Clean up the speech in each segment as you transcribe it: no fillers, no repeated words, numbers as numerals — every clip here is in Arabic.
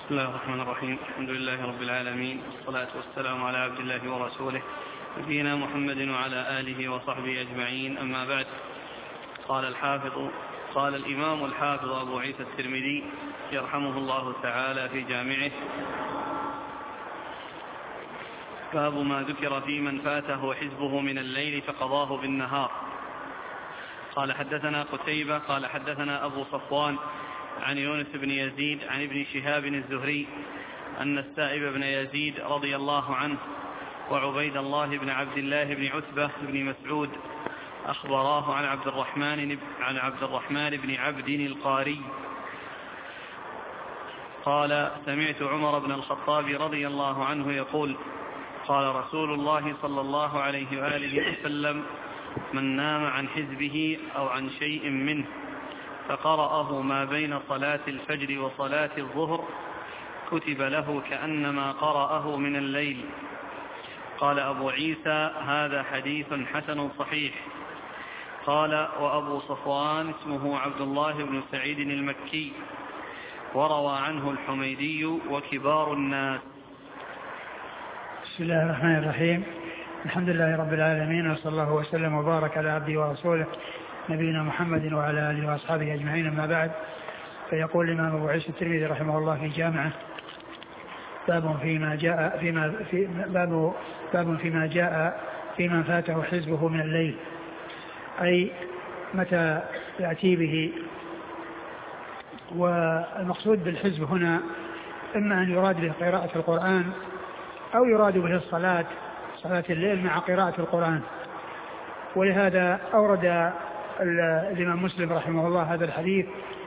بسم الله الرحمن الرحيم. الحمد لله رب العالمين، والصلاة والسلام على عبد الله ورسوله نبينا محمد وعلى آله وصحبه أجمعين. أما بعد، قال الإمام الحافظ أبو عيسى الترمذي يرحمه الله تعالى في جامعه: باب ما ذكر في من فاته حزبه من الليل فقضاه بالنهار. قال حدثنا قتيبة قال حدثنا أبو صفوان عن يونس بن يزيد عن ابن شهاب الزهري أن السائب بن يزيد رضي الله عنه وعبيد الله بن عبد الله بن عتبة بن مسعود أخبراه عن عبد الرحمن بن عبد القاري قال: سمعت عمر بن الخطاب رضي الله عنه يقول: قال رسول الله صلى الله عليه وآله وسلم: من نام عن حزبه أو عن شيء منه فقرأه ما بين صلاة الفجر وصلاة الظهر كتب له كأنما قرأه من الليل. قال أبو عيسى: هذا حديث حسن صحيح. قال: وأبو صفوان اسمه عبد الله بن سعيد المكي، وروى عنه الحميدي وكبار الناس. بسم الله الرحمن الرحيم. الحمد لله رب العالمين، وصلى الله وسلم وبارك على عبده ورسوله نبينا محمد وعلى آله وأصحابه أجمعين. أما بعد، فيقول الإمام أبو عيسى الترمذي رحمه الله في جامعه: باب فيما جاء في من فاته حزبه من الليل، أي متى يأتي به. والمقصود بالحزب هنا إما أن يراد به قراءة القرآن أو يراد به صلاة الليل مع قراءة القرآن. ولهذا أورد الإمام مسلم رحمه الله هذا الحديث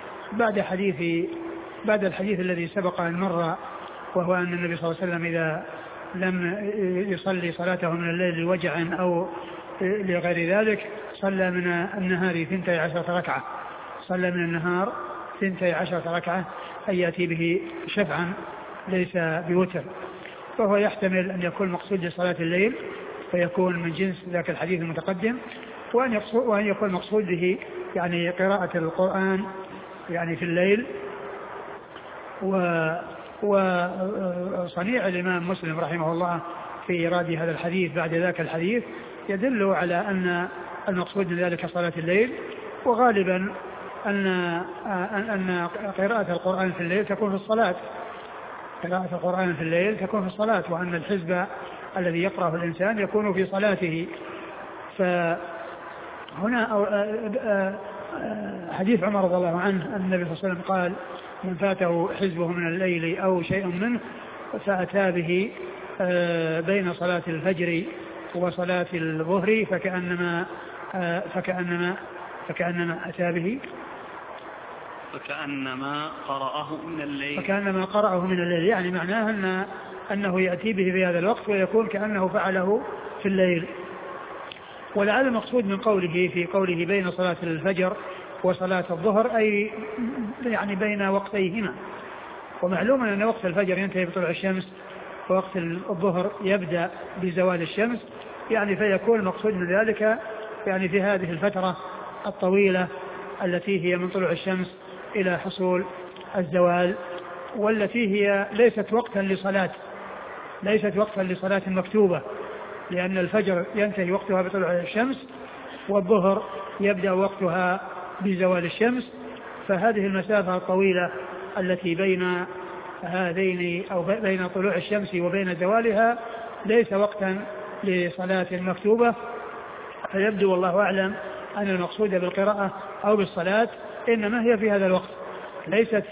بعد الحديث الذي سبق أن مر، وهو أن النبي صلى الله عليه وسلم إذا لم يصلي صلاته من الليل لوجع أو لغير ذلك صلى من النهار 12 ركعة، صلى من النهار 12 ركعة، أي يأتي به شفعا ليس بوتر. فهو يحتمل أن يكون مقصود لصلاة الليل فيكون من جنس ذاك الحديث المتقدم، وأن يكون مقصود به يعني قراءة القرآن يعني في الليل. وصنيع الإمام مسلم رحمه الله في إيراد هذا الحديث بعد ذاك الحديث يدل على أن المقصود من ذلك صلاة الليل، وغالبا أن قراءة القرآن في الليل تكون في الصلاة، قراءة القرآن في الليل تكون في الصلاة، وأن الحزب الذي يقرأه الإنسان يكون في صلاته. فهنا حديث عمر رضي الله عنه أن النبي صلى الله عليه وسلم قال: من فاته حزبه من الليل أو شيء منه فأتى به بين صلاة الفجر وصلاة الظهر فكأنما أتى به فكأنما قرأه من الليل، يعني معناه أنه يأتي به في هذا الوقت ويكون كأنه فعله في الليل. ولعل المقصود من قوله في قوله بين صلاة الفجر وصلاة الظهر أي يعني بين وقتيهما. ومعلوم أن وقت الفجر ينتهي بطلوع الشمس، ووقت الظهر يبدأ بزوال الشمس، يعني فيكون المقصود من ذلك يعني في هذه الفترة الطويلة التي هي من طلوع الشمس إلى حصول الزوال، والتي هي ليست وقتا لصلاة مكتوبة، لأن الفجر ينتهي وقتها بطلوع الشمس، والظهر يبدأ وقتها بزوال الشمس. فهذه المسافة الطويلة التي بين هذين أو بين طلوع الشمس وبين زوالها ليس وقتا لصلاة مكتوبة. فيبدو والله أعلم أن المقصود بالقراءة أو بالصلاة إنما هي في هذا الوقت، ليست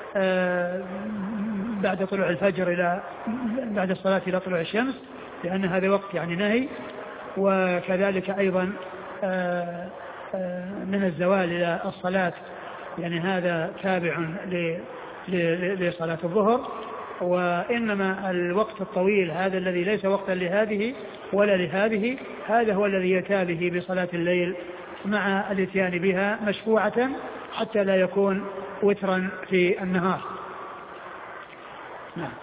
بعد طلوع الفجر إلى بعد الصلاة إلى طلوع الشمس، لأن هذا وقت يعني نهي. وكذلك أيضا من الزوال إلى الصلاة يعني هذا تابع لصلاة الظهر. وإنما الوقت الطويل هذا الذي ليس وقتا لهذه ولا لهذه، هذا هو الذي يأتي به بصلاة الليل مع الاتيان بها مشفوعة حتى لا يكون وترا في النهار. نعم.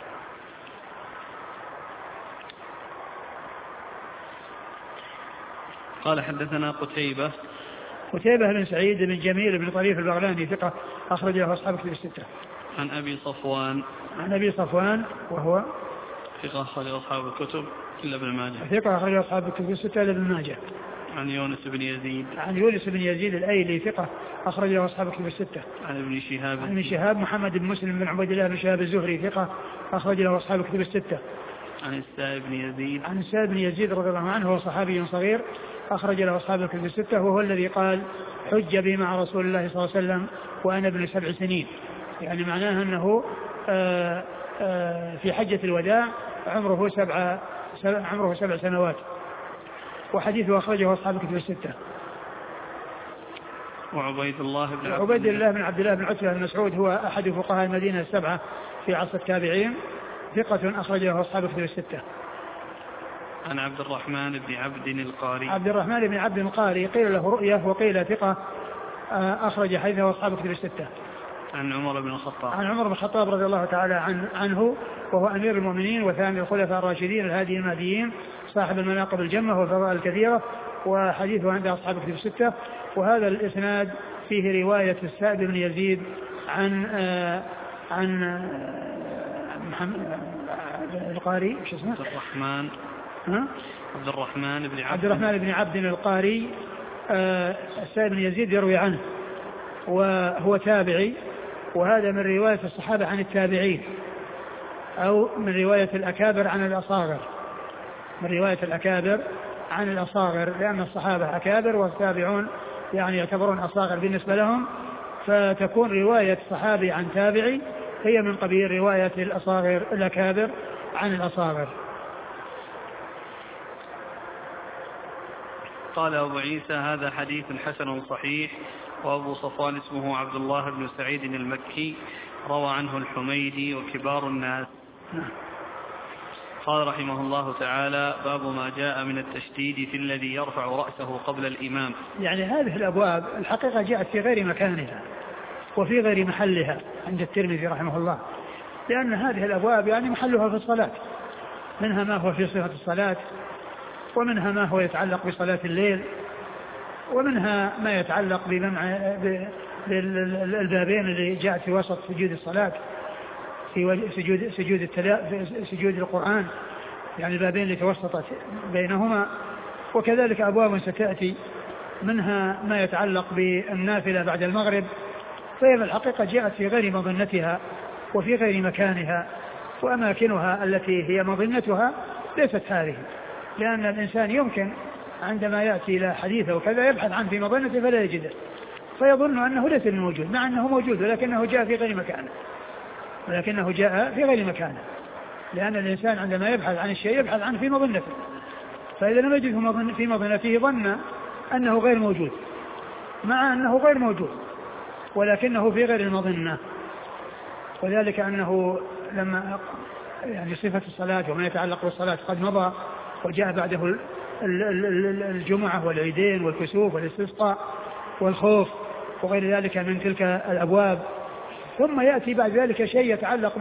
قال حدثنا قتيبة بن سعيد بن جميل بن طريف البغلاني ثقة أخرج له أصحاب كتب الستة. عن أبي صفوان. عن أبي صفوان وهو ثقة أخرج أصحاب الكتب إلا ابن ماجه. ثقة أخرج أصحاب الكتب الستة إلا ابن ماجه. عن يونس بن يزيد. عن يونس بن يزيد الأيلي ثقة أخرج له أصحاب الكتب الستة. عن ابن شهاب. عن ابن شهاب محمد بن مسلم بن عبيد الله بن شهاب الزهري ثقة أخرج له أصحاب الكتب الستة. عن السائب بن يزيد. عن السائب بن يزيد رضي الله عنه هو صحابي صغير أخرج له أصحاب الكتب الستة، وهو الذي قال حج بي مع رسول الله صلى الله عليه وسلم وأنا ابن 7 سنين، يعني معناه أنه في حجة الوداع عمره 7 سنوات، وحديثه أخرجه أصحاب الكتب الستة. وعبيد الله بن عبد الله بن عتبة بن مسعود هو أحد فقهاء المدينة السبعة في عصر التابعين، ثقة أخرجه أصحاب الكتب الستة. عن عبد الرحمن بن عبد القاري. عبد الرحمن بن عبد القاري قيل له رؤية وقيل ثقة أخرج حديثه أصحاب الكتب الستة. عن عمر بن الخطاب. عن عمر بن الخطاب رضي الله تعالى عنه، وهو أمير المؤمنين وثاني الخلفاء الراشدين الهاديين المهديين صاحب المناقب الجمة والفضائل الكثيرة، وحديثه عند أصحاب الكتب الستة. وهذا الإسناد فيه رواية السائب بن يزيد عن محمد القاري ايش اسمه؟ عبد الرحمن بن عبد القاري. السائب بن يزيد يروي عنه وهو تابعي، وهذا من رواية الصحابة عن التابعين، أو من رواية الأكابر عن الأصاغر، لأن الصحابة أكابر والتابعون يعني يعتبرون أصاغر بالنسبة لهم، فتكون رواية صحابي عن تابعي هي من قبيل رواية الأكابر عن الأصاغر. قال أبو عيسى هذا حديث حسن صحيح. وأبو صفوان اسمه عبد الله بن سعيد المكي، روى عنه الحميدي وكبار الناس. قال رحمه الله تعالى باب ما جاء من التشديد في الذي يرفع رأسه قبل الإمام. يعني هذه الأبواب الحقيقة جاءت في غير مكانها وفي غير محلها عند الترمذي رحمه الله، لأن هذه الأبواب يعني محلها في الصلاة، منها ما هو في صفة الصلاة، ومنها ما هو يتعلق بصلاة الليل، ومنها ما يتعلق بالبابين اللي جاءت في وسط سجود الصلاة، في سجود القرآن، يعني البابين اللي توسطت بينهما. وكذلك أبواب ستأتي منها ما يتعلق بالنافلة بعد المغرب، فهي الحقيقة جاءت في غير مظنتها وفي غير مكانها، وأماكنها التي هي مظنتها ليست هذه، لأن الإنسان يمكن عندما يأتي إلى حديثه وكذا يبحث عنه في مظنته فلا يجده، فيظن أنه ليس موجود، مع أنه موجود ولكنه جاء في غير مكانه، لأن الإنسان عندما يبحث عن الشيء يبحث عنه في مظنته، فإذا لم يجده في مظنته ظن أنه غير موجود، مع أنه غير موجود ولكنه في غير المظنة. وذلك أنه لما يعني صفة الصلاة وما يتعلق بالصلاة قد مضى، وجاء بعده الجمعة والعيدين والكسوف والاستسقاء والخوف وغير ذلك من تلك الأبواب، ثم يأتي بعد ذلك شيء يتعلق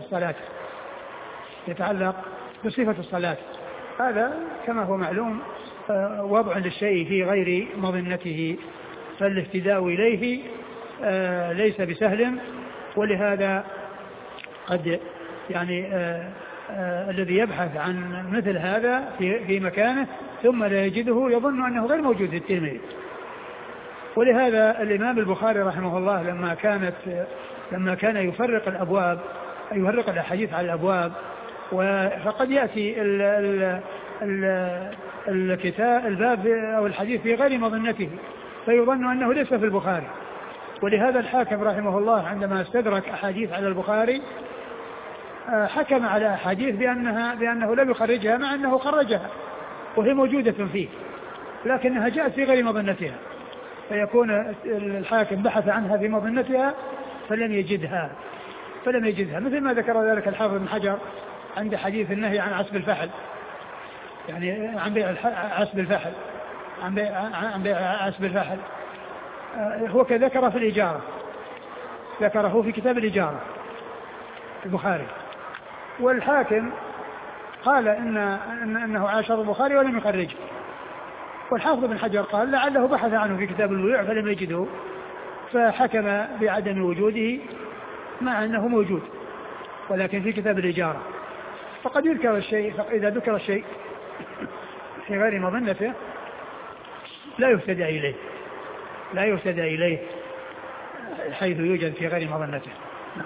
بصفة الصلاة. هذا كما هو معلوم وضع للشيء في غير مظنته، فالاهتداء إليه ليس بسهل، ولهذا قد يعني الذي يبحث عن مثل هذا في مكانه ثم لا يجده يظن أنه غير موجود في الترمذي. ولهذا الإمام البخاري رحمه الله لما كان يفرق الأبواب، يفرق الأحاديث على الأبواب، فقد يأتي الباب أو الحديث في غير مظنته فيظن أنه ليس في البخاري. ولهذا الحاكم رحمه الله عندما استدرك أحاديث على البخاري حكم على أحاديث بأنه لم يخرجها، مع أنه خرجها وهي موجودة فيه لكنها جاءت في غير مظنتها، فيكون الحاكم بحث عنها في مظنتها فلم يجدها، مثل ما ذكر ذلك الحافظ بن حجر عند حديث النهي عن عصب الفحل، يعني عن بيع عصب الفحل، عن بيع عصب الفحل، هو كذكر في الإجارة، ذكره في كتاب الإجارة البخاري، والحاكم قال إنه عاشر البخاري ولم يخرجه، والحافظ بن حجر قال لعله بحث عنه في كتاب البيوع فلم يجده فحكم بعدم وجوده مع أنه موجود ولكن في كتاب الإجارة. فقد يذكر الشيء، إذا ذكر الشيء في غير مظنته لا يهتدى إليه حيث يوجد في غير مظنته. نعم.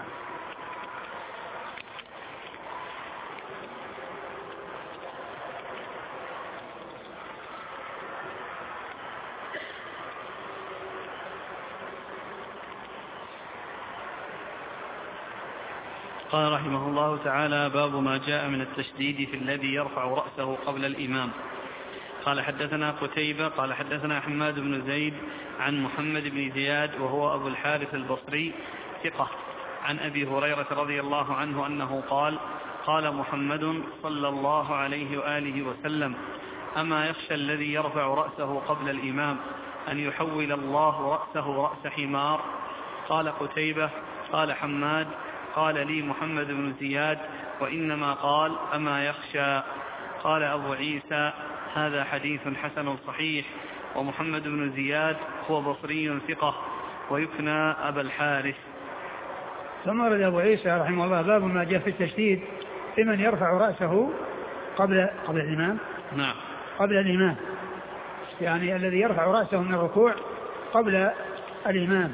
قال رحمه الله تعالى: باب ما جاء من التشديد في الذي يرفع رأسه قبل الإمام. قال حدثنا قتيبة قال حدثنا حماد بن زيد عن محمد بن زياد وهو أبو الحارث البصري ثقة عن أبي هريرة رضي الله عنه أنه قال: قال محمد صلى الله عليه وآله وسلم: أما يخشى الذي يرفع رأسه قبل الإمام أن يحول الله رأسه رأس حمار؟ قال قتيبة قال حماد قال لي محمد بن زياد: وإنما قال أما يخشى. قال أبو عيسى: هذا حديث حسن صحيح. ومحمد بن زياد هو بصري ثقة ويكنى أبا الحارث. ثم ورد أبو عيسى رحمه الله باب ما جاء في التشديد في من يرفع رأسه قبل الإمام. نعم. قبل الإمام يعني الذي يرفع رأسه من الركوع قبل الإمام.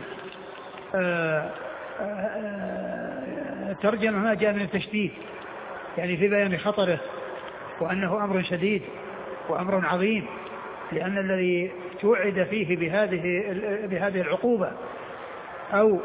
ترجمة ما جاء من التشديد يعني في بيان خطره وأنه أمر شديد وأمر عظيم، لأن الذي توعد فيه بهذه العقوبة أو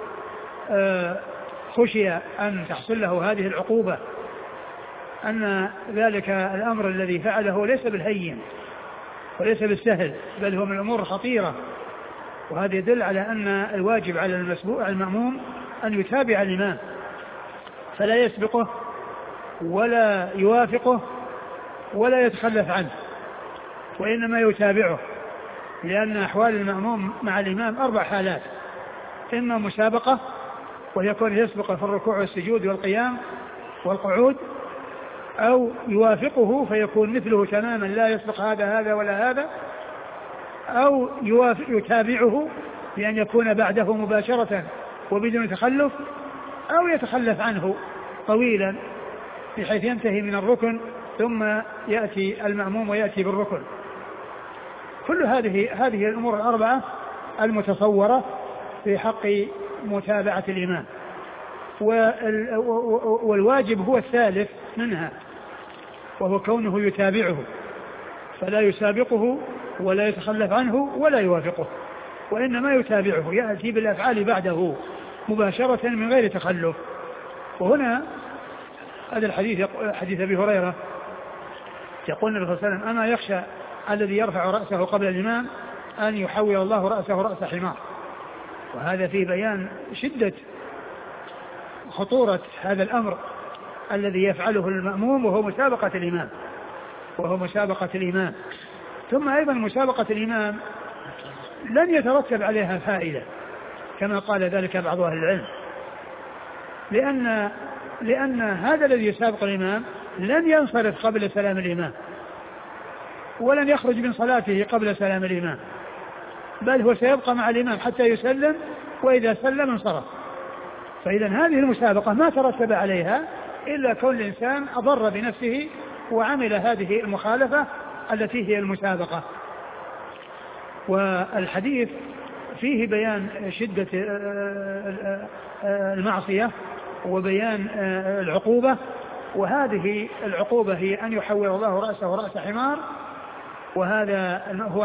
خشي أن تحصل له هذه العقوبة أن ذلك الأمر الذي فعله ليس بالهين وليس بالسهل، بل هو من الأمور الخطيرة. وهذا يدل على أن الواجب على المأموم أن يتابع الإمام فلا يسبقه ولا يوافقه ولا يتخلف عنه، وإنما يتابعه، لأن أحوال المأموم مع الإمام 4 حالات: إما مسابقة ويكون يسبق في الركوع والسجود والقيام والقعود، أو يوافقه فيكون مثله تماما لا يسبق هذا ولا هذا، أو يتابعه بأن يكون بعده مباشرة وبدون تخلف، أو يتخلف عنه طويلا بحيث ينتهي من الركن ثم يأتي المأموم ويأتي بالركن. كل هذه الأمور ال4 المتصورة في حق متابعة الإمام، والواجب هو الثالث منها وهو كونه يتابعه فلا يسابقه ولا يتخلف عنه ولا يوافقه، وإنما يتابعه يأتي بالأفعال بعده مباشرة من غير تخلف. وهنا هذا الحديث حديث أبي هريرة يقول النبي صلى الله عليه وسلم: أما يخشى الذي يرفع رأسه قبل الإمام أن يحول الله رأسه رأس حمار. وهذا في بيان شدة خطورة هذا الأمر الذي يفعله المأموم وهو مسابقة الإمام. ثم أيضا مسابقة الإمام لن يترتب عليها فائدة كما قال ذلك بعض أهل العلم، لأن هذا الذي يسابق الإمام لن ينصرف قبل سلام الإمام ولن يخرج من صلاته قبل سلام الإمام، بل هو سيبقى مع الإمام حتى يسلم، وإذا سلم انصرف. فإذا هذه المسابقة ما ترتب عليها إلا كون الإنسان أضر بنفسه وعمل هذه المخالفة التي هي المسابقة. والحديث فيه بيان شدة المعصية وبيان العقوبة، وهذه العقوبة هي أن يحول الله رأسه رأس حمار، وهذا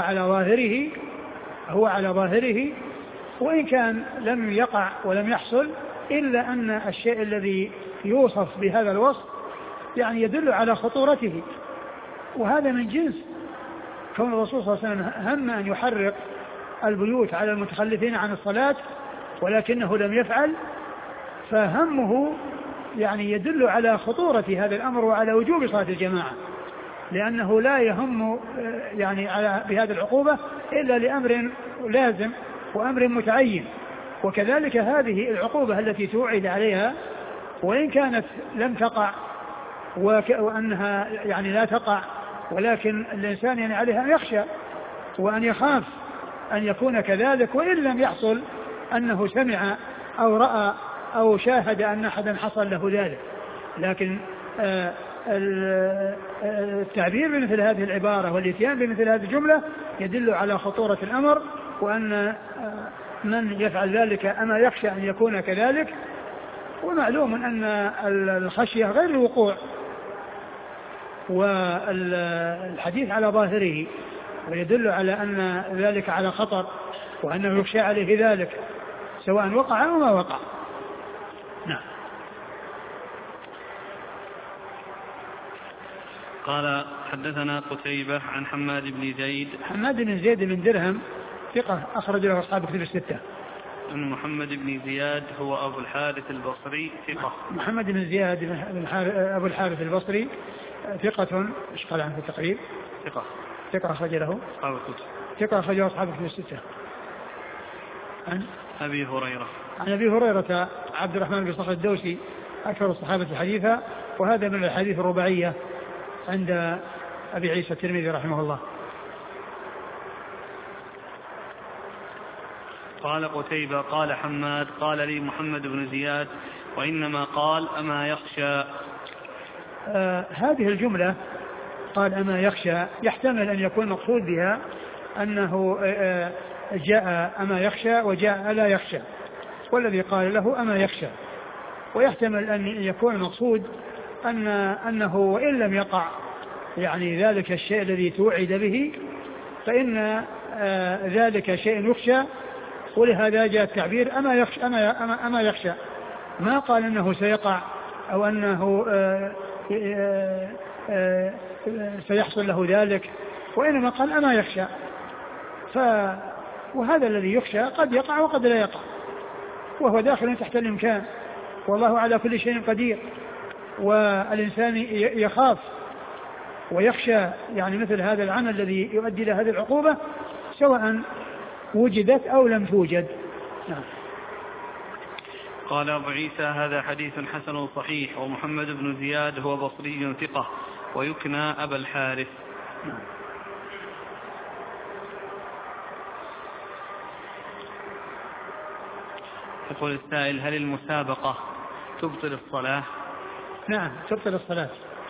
هو على ظاهره وإن كان لم يقع ولم يحصل، إلا أن الشيء الذي يوصف بهذا الوصف يعني يدل على خطورته، وهذا من جنس كون الرسول صلى الله عليه وسلم هم أن يحرق البيوت على المتخلفين عن الصلاة ولكنه لم يفعل، فهمه يعني يدل على خطورة هذا الأمر وعلى وجوب صلاة الجماعة، لأنه لا يهم يعني بهذه العقوبة إلا لأمر لازم وأمر متعين. وكذلك هذه العقوبة التي توعد عليها وإن كانت لم تقع وأنها يعني لا تقع، ولكن الإنسان يعني عليها أن يخشى وأن يخاف أن يكون كذلك، وإن لم يحصل أنه سمع أو رأى أو شاهد أن أحدا حصل له ذلك. لكن التعبير بمثل هذه العبارة والإتيان بمثل هذه الجملة يدل على خطورة الأمر، وأن من يفعل ذلك أما يخشى أن يكون كذلك. ومعلوم أن الخشية غير الوقوع، والحديث على ظاهره ويدل على أن ذلك على خطر، وأنه يخشى عليه ذلك سواء وقع أو ما وقع. نعم. قال حدثنا قتيبة عن حماد بن زيد. حماد بن زيد بن درهم ثقة أخرج له أصحاب كتب الستة. أن محمد بن زياد هو أبو الحارث البصري ثقة. محمد بن زياد أبو الحارث البصري ثقة. إيش قال عنه في التقريب؟ ثقة أخرج له أصحاب الكتب. ثقة أخرج له أصحاب كتب الستة. عن أبي هريرة. عن أبي هريرة عبد الرحمن بن صخر الدوسي أكثر الصحابة حديثا، وهذا من الحديث الرباعية عند أبي عيسى الترمذي رحمه الله. قال قتيبة قال حماد قال لي محمد بن زياد وإنما قال أما يخشى. هذه الجملة قال أما يخشى يحتمل أن يكون مقصود بها أنه جاء أما يخشى وجاء ألا يخشى، والذي قال له أما يخشى. ويحتمل أن يكون المقصود أنه وإن لم يقع يعني ذلك الشيء الذي توعد به فإن ذلك شيء يخشى، ولهذا جاء التعبير أما يخشى. ما قال أنه سيقع أو أنه سيحصل له ذلك، وإنما قال أما يخشى. وهذا الذي يخشى قد يقع وقد لا يقع، وهو داخل تحت الإمكان، والله على كل شيء قدير. والإنسان يخاف ويخشى يعني مثل هذا العمل الذي يؤدي إلى هذه العقوبة سواء وجدت أو لم توجد. نعم. قال أبو عيسى هذا حديث حسن صحيح، ومحمد بن زياد هو بصري ثقة ويكنى أبا الحارث. نعم. يقول السائل هل المسابقة تبطل الصلاة؟ نعم تبطل الصلاة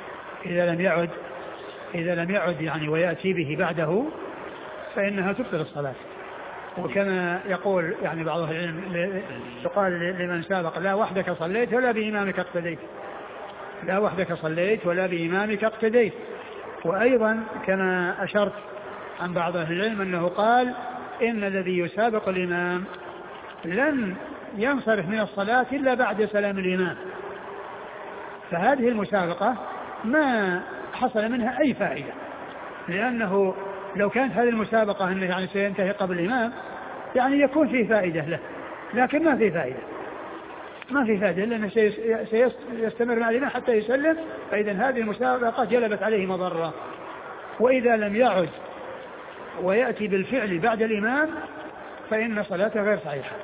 إذا لم يعد يعني ويأتي به بعده فإنها تبطل الصلاة. وكما يقول يعني بعض العلم يقال لمن سابق لا وحدك صليت ولا بإمامك اقتديت، لا وحدك صليت ولا بإمامك اقتديت. وأيضا كما أشرت عن بعض أهل العلم أنه قال إن الذي يسابق الإمام لن ينصرف من الصلاة إلا بعد سلام الإمام، فهذه المسابقة ما حصل منها أي فائدة، لأنه لو كانت هذه المسابقة أنه يعني سينتهي قبل الإمام يعني يكون فيه فائدة له، لكن ما في فائدة لأنه سيستمر مع الإمام حتى يسلم، فإذا هذه المسابقة جلبت عليه مضرة. وإذا لم يعد ويأتي بالفعل بعد الإمام فإن صلاته غير صحيحة.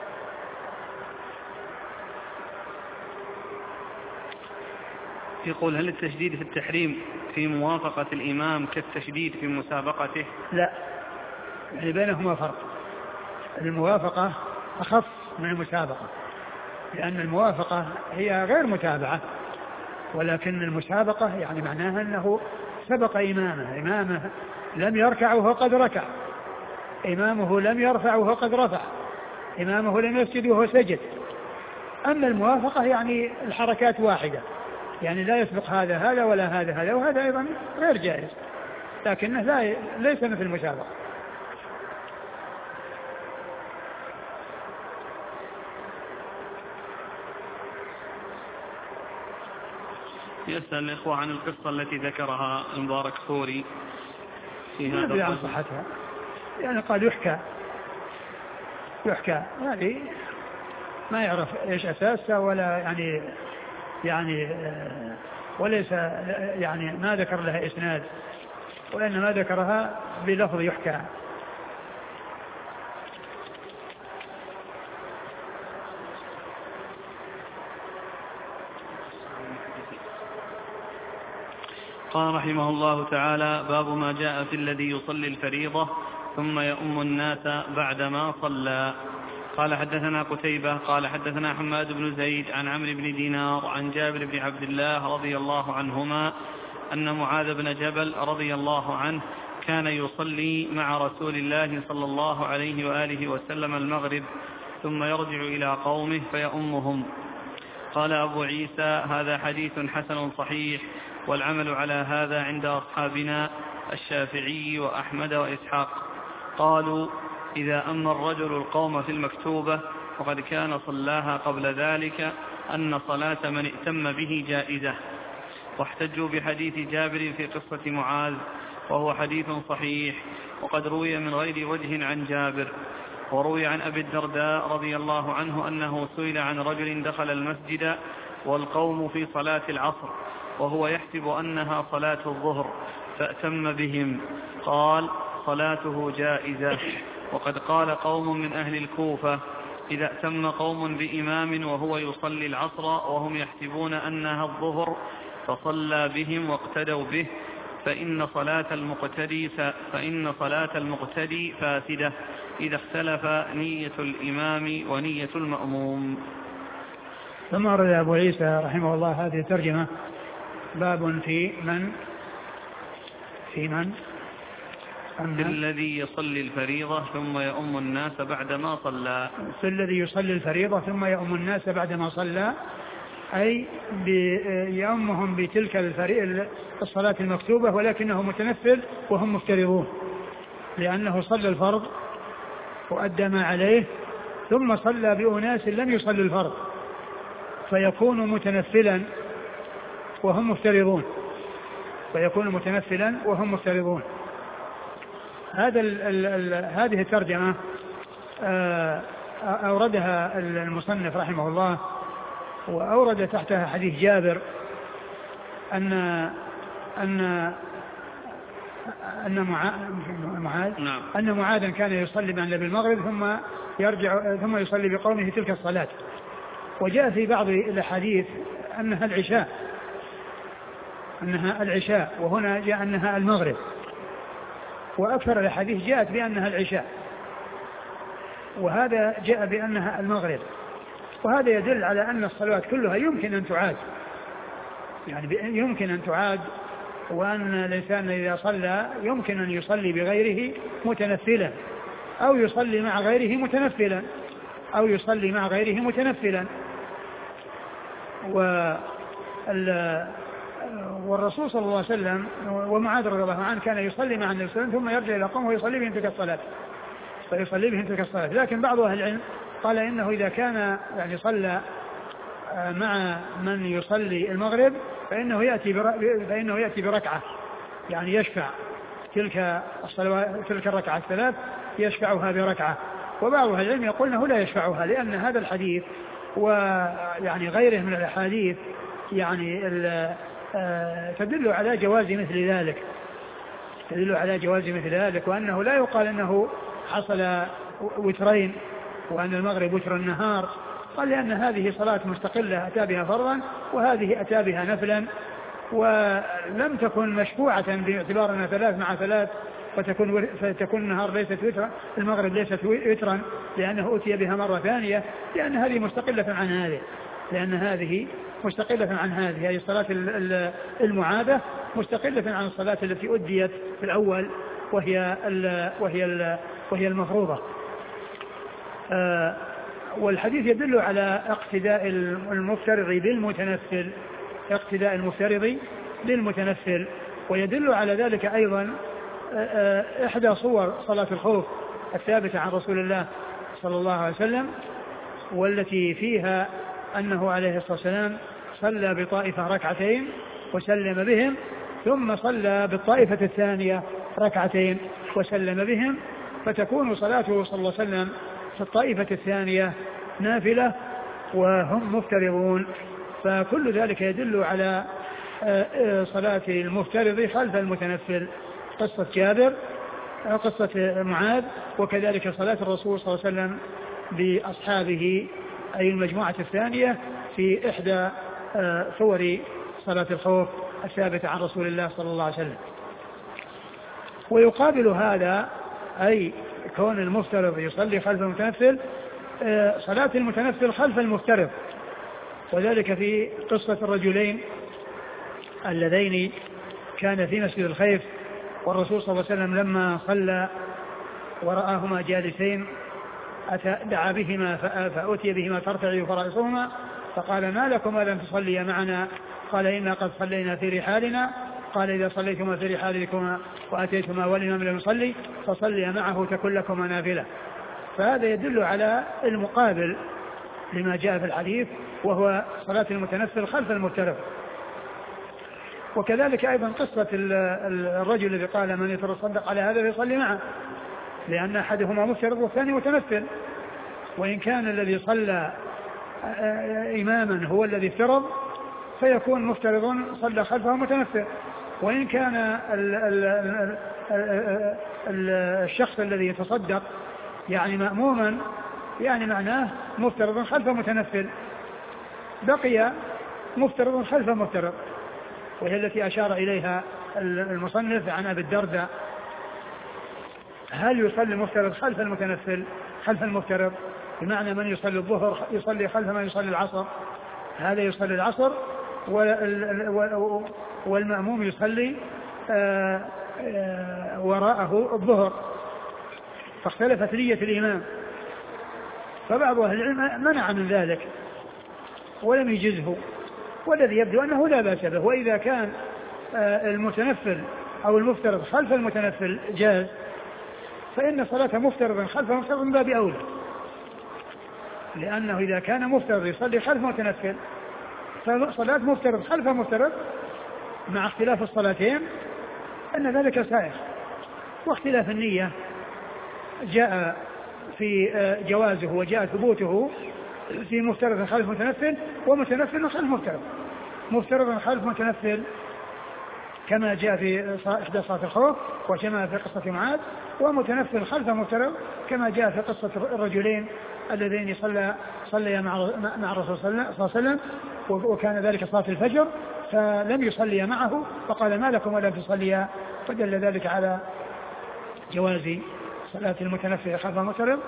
يقول هل التشديد في التحريم في موافقة الإمام كالتشديد في مسابقته؟ لا، يعني بينهما فرق. الموافقة أخف من المسابقة، لأن الموافقة هي غير متابعة، ولكن المسابقة يعني معناها أنه سبق إمامه لم يركع وهو قد ركع، إمامه لم يرفع وهو قد رفع، إمامه لم يسجد وهو سجد. أما الموافقة يعني الحركات واحدة، يعني لا يسبق هذا ولا هذا، وهذا أيضا غير جائز، لكنه ليس مثل المسابقة. يسأل الإخوة عن القصة التي ذكرها المبارك فوري في هذا القصة عن صحتها، يعني قال يحكى هذه ما يعرف إيش أساسها ولا يعني وليس يعني ما ذكر لها إسناد، وإنما ذكرها بلفظ يحكى. قال رحمه الله تعالى باب ما جاء في الذي يصلي الفريضة ثم يؤم الناس بعدما صلى. قال حدثنا قتيبة قال حدثنا حماد بن زيد عن عمرو بن دينار عن جابر بن عبد الله رضي الله عنهما أن معاذ بن جبل رضي الله عنه كان يصلي مع رسول الله صلى الله عليه وآله وسلم المغرب ثم يرجع إلى قومه فيؤمهم. قال أبو عيسى هذا حديث حسن صحيح، والعمل على هذا عند أصحابنا الشافعي وأحمد وإسحاق. قالوا إذا أما الرجل القوم في المكتوبة وقد كان صلاها قبل ذلك أن صلاة من ائتم به جائزة، واحتجوا بحديث جابر في قصة معاذ وهو حديث صحيح، وقد روي من غير وجه عن جابر. وروي عن أبي الدرداء رضي الله عنه أنه سئل عن رجل دخل المسجد والقوم في صلاة العصر وهو يحسب أنها صلاة الظهر فأتم بهم، قال صلاته جائزة. وقد قال قوم من أهل الكوفة إذا اتم قوم بإمام وهو يصلي العصر وهم يحسبون أنها الظهر فصلى بهم واقتدوا به فإن صلاة المقتدي فاسدة إذا اختلف نية الإمام ونية المأموم. ثم أورد أبو عيسى رحمه الله هذه الترجمة باب في الذي يصلي الفريضة ثم يؤم الناس بعدما صلى. في الذي يصلي الفريضة ثم يؤم الناس بعدما صلى، أي يؤمهم بتلك الصلاة المكتوبة ولكنه متنفل وهم مفترضون، لأنه صلى الفرض وأدى ما عليه ثم صلى بأناس لم يصلوا الفرض فيكون متنفلا وهم مفترضون. هذه الترجمة أوردها المصنف رحمه الله، وأورد تحتها حديث جابر أن معاذ كان يصلي مع النبي المغرب ثم يصلي بقومه تلك الصلاة. وجاء في بعض الأحاديث أنها العشاء، وهنا جاء أنها المغرب، وأكثر الأحاديث جاءت بأنها العشاء، وهذا جاء بأنها المغرب. وهذا يدل على أن الصلوات كلها يمكن أن تعاد، وأن الإنسان إذا صلى يمكن أن يصلي بغيره متنفلا أو يصلي مع غيره متنفلا والرسول صلى الله عليه وسلم ومعاذ رضي الله عنه كان يصلي مع النبي صلى الله عليه وسلم ثم يرجع إلى قومه ويصلي بهم تلك الصلاة. لكن بعض أهل العلم قال إنه إذا كان صلى مع من يصلي المغرب فإنه يأتي بركعة، يعني يشفع تلك الركعة الثلاث يشفعها بركعة. وبعض أهل العلم يقول إنه لا يشفعها، لأن هذا الحديث غيره من الأحاديث تدل على جواز مثل ذلك، وأنه لا يقال أنه حصل وترين وأن المغرب وتر النهار، قال لأن هذه صلاة مستقلة أتى بها فرضا وهذه أتى بها نفلا، ولم تكن مشفوعة باعتبارنا 3 مع 3 فتكون النهار ليست وترا، المغرب ليست وترا، لأنه أتي بها مرة ثانية، لأن هذه مستقلة عن هذه هي الصلاة المعادة مستقلة عن الصلاة التي أديت في الأول وهي المفروضة. والحديث يدل على اقتداء المفترض بالمتنفل، ويدل على ذلك أيضا إحدى صور صلاة الخوف الثابتة عن رسول الله صلى الله عليه وسلم، والتي فيها أنه عليه الصلاة والسلام صلى بطائفة ركعتين وسلم بهم، ثم صلى بالطائفة الثانية ركعتين وسلم بهم، فتكون صلاته صلى الله عليه وسلم في الطائفة الثانية نافلة وهم مفترضون. فكل ذلك يدل على صلاة المفترض خلف المتنفل، قصة جابر، قصة معاذ، وكذلك صلاة الرسول صلى الله عليه وسلم بأصحابه أي المجموعة الثانية في إحدى صور صلاة الخوف الثابتة عن رسول الله صلى الله عليه وسلم. ويقابل هذا أي كون المفترض يصلي خلف المتنفل صلاة المتنفل خلف المفترض، وذلك في قصة الرجلين اللذين كان في مسجد الخيف، والرسول صلى الله عليه وسلم لما صلى ورآهما جالسين دعا بهما فأتي بهما ترتعد فرائصهما، فقال ما لكما لم تصليا معنا؟ قال إنا قد صلينا في رحالنا. قال إذا صليتما في رحالكما وأتيتما والإمام لم يصلي فصليا معه تكن لكما نافلة. فهذا يدل على المقابل لما جاء في الحديث، وهو صلاة المتنفل خلف المفترض. وكذلك أيضا قصة الرجل الذي قال من يتصدق على هذا فيصلي معه، لأن أحدهما مفترض والثاني متنفل، وإن كان الذي صلى إماما هو الذي افترض فيكون مفترض صلى خلفه متنفل، وإن كان الشخص الذي يتصدق يعني مأموما يعني معناه مفترض خلف متنفل، بقي مفترض خلف مفترض، وهي التي أشار إليها المصنف عن أبي الدرداء. هل يصلي المفترض خلف المتنفل خلف المفترض، بمعنى من يصلي الظهر يصلي خلف من يصلي العصر، هذا يصلي العصر والمأموم يصلي وراءه الظهر، فاختلفت نية الإمام، فبعض أهل العلم منع من ذلك ولم يجزه، والذي يبدو أنه لا بأس به. وإذا كان المتنفل أو المفترض خلف المتنفل جاز، فإن صلاة مفترض خلف مفترض من باب أولى، لأنه إذا كان مفترض يصلي خلف متنفل فصلاة مفترض خلف مفترض مع اختلاف الصلاتين أن ذلك سائغ. واختلاف النية جاء في جوازه وجاء ثبوته في مفترض خلف متنفل ومتنفل خلف مفترض. مفترض خلف متنفل كما جاء في إحدى صلاة الخوف وكما في قصة معاذ، ومتنفل خلف مفترض كما جاء في قصة الرجلين اللذين صليا مع الرسول صلى الله عليه وسلم، وكان ذلك صلاة الفجر فلم يصلي معه فقال ما لكم ولم تصليا، فدل ذلك على جواز صلاة المتنفل خلف المفترض،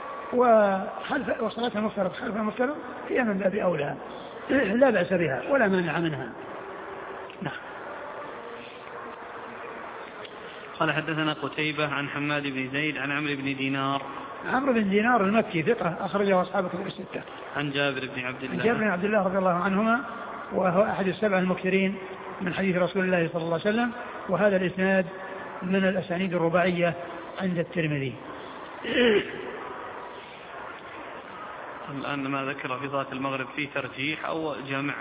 وصلاة المفترض خلف المفترض هي من باب أولى لا بأس بها ولا مانع منها. نعم. قال حدثنا قتيبة عن حماد بن زيد عن عمرو بن دينار. عمرو بن دينار المكي ثقة أخرجه أصحاب الكتب الستة. عن جابر بن عبد الله. جابر بن عبد الله رضي الله عنهما، وهو أحد السبع المكثرين من حديث رسول الله صلى الله عليه وسلم، وهذا الإسناد من الأسانيد الرباعية عند الترمذي. الآن ما ذكر في صلاة المغرب فيه ترجيح أو جمع؟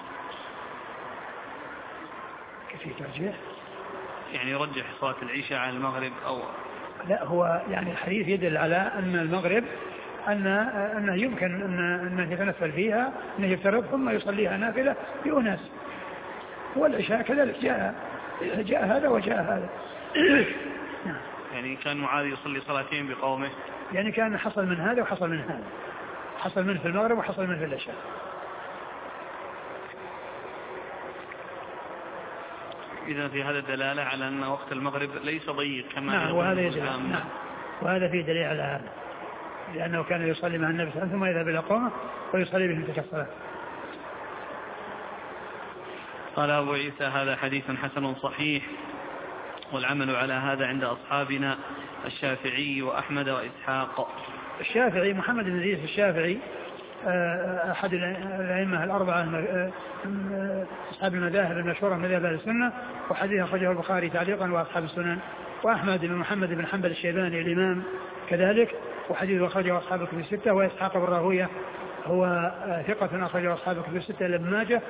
في ترجيح يعني يرجح صلاة العشاء على المغرب أو لا، هو يعني الحديث يدل على أن المغرب أنه يمكن أن يتنفل فيها، أنه يفترض ثم يصليها نافلة بأناس، والعشاء كذلك جاء هذا وجاء هذا. يعني كان معاذ يصلي صلاتين بقومه، يعني كان حصل من هذا وحصل من هذا، حصل منه في المغرب وحصل منه في العشاء. إذا في هذا دلالة على أن وقت المغرب ليس ضيق كما نعم، وهذا يدل. نعم، وهذا فيه دليل على هذا، لأنه كان يصلي مع النبي صلى الله عليه وسلم ثم يذهب إلى قومه ويصلي بهم تلك الصلاة. قال أبو عيسى هذا حديث حسن صحيح، والعمل على هذا عند أصحابنا الشافعي وأحمد وإسحاق. الشافعي محمد بن إدريس الشافعي أحد الأئمة الأربعة أصحاب المذاهب المشهورة من مذاهب أهل السنة، وحديث أخرجه البخاري تعليقا وأصحاب السنن، وأحمد بن محمد بن حنبل الشيباني الإمام كذلك، وحديث أخرجه أصحاب الكتب الستة، وإسحاق بن راهويه هو ثقة أخرجه أصحاب الكتب الستة إلا ابن ماجه.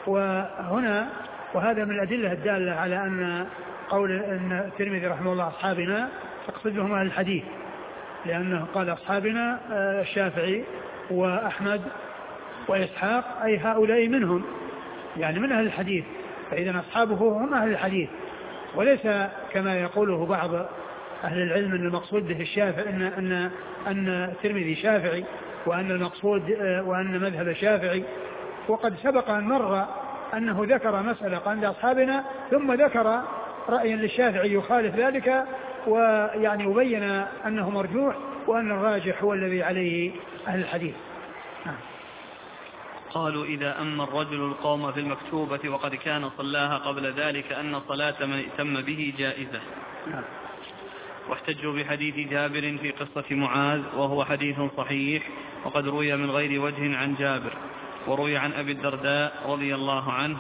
وهذا من الأدلة الدالة على أن قول أن الترمذي رحمه الله أصحابنا تقصد بهم أهل الحديث، لأنه قال أصحابنا الشافعي وأحمد وإسحاق، أي هؤلاء منهم يعني من أهل الحديث، فإذا أصحابه هم أهل الحديث، وليس كما يقوله بعض أهل العلم أن المقصود به الشافعي أن الترمذي شافعي وأن المقصود وأن مذهب الشافعي. وقد سبق أن مر أنه ذكر مسألة عند أصحابنا ثم ذكر رأيا للشافعي يخالف ذلك، ويعني وبين أنه مرجوح وأن الراجح هو الذي عليه أهل الحديث. قالوا إذا أما الرجل القوم في المكتوبة وقد كان صلاها قبل ذلك أن صلاة من ائتم به جائزة. واحتجوا بحديث جابر في قصة معاذ وهو حديث صحيح وقد روي من غير وجه عن جابر، وروي عن أبي الدرداء رضي الله عنه.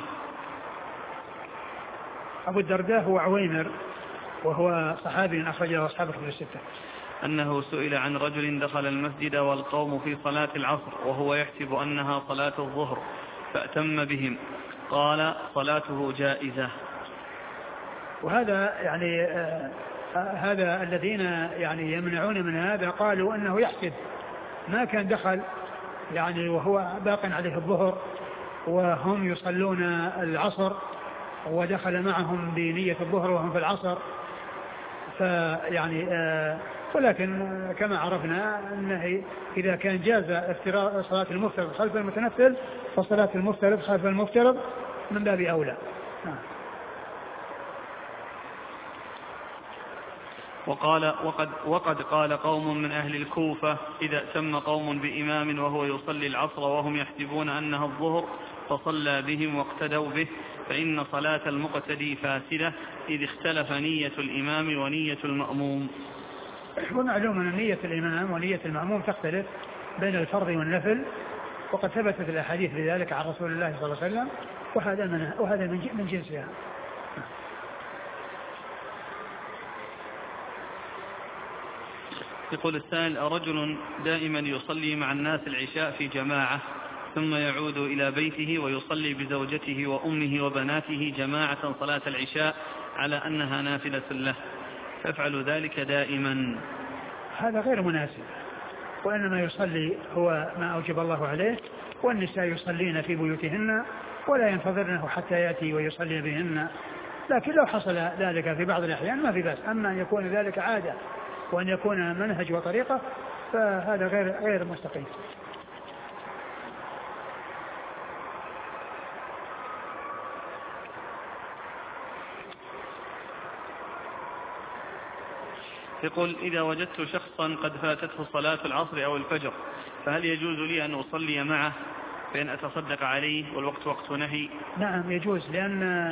أبو الدرداء هو عويمر وهو صحابي أخرجه أصحاب الكتب الستة. أنه سئل عن رجل دخل المسجد والقوم في صلاة العصر وهو يحسب أنها صلاة الظهر فأتم بهم، قال صلاته جائزة. وهذا يعني هذا الذين يعني يمنعون من هذا قالوا أنه يحسب، ما كان دخل يعني وهو باق عليه الظهر وهم يصلون العصر ودخل معهم بنية الظهر وهم في العصر، فيعني ولكن كما عرفنا أنه إذا كان جاز افتراض صلاة المفترض خلف المتنفل فصلاة المفترض خلف المفترض من باب أولى. وقد قال قوم من أهل الكوفة إذا ائتم قوم بإمام وهو يصلي العصر وهم يحسبون أنها الظهر فصلى بهم واقتدوا به فإن صلاة المقتدي فاسدة إذ اختلف نية الإمام ونية المأموم. ومعلوم أن نية الإمام ونية المأموم تختلف بين الفرض والنفل، وقد ثبتت الأحاديث بذلك عن رسول الله صلى الله عليه وسلم، وهذا من جنسها. يقول السائل: رجل دائما يصلي مع الناس العشاء في جماعة ثم يعود إلى بيته ويصلي بزوجته وأمه وبناته جماعة صلاة العشاء على أنها نافلة له، فافعل ذلك دائما. هذا غير مناسب، وإنما يصلي هو ما أوجب الله عليه، والنساء يصلين في بيوتهن ولا ينتظرنه حتى يأتي ويصلي بهن، لكن لو حصل ذلك في بعض الأحيان ما في بأس. أما أن يكون ذلك عادة وأن يكون منهج وطريقة فهذا غير مستقيم. يقول: إذا وجدت شخصا قد فاتته صلاة العصر أو الفجر فهل يجوز لي أن أصلي معه فإن أتصدق عليه والوقت وقت نهي؟ نعم يجوز، لأن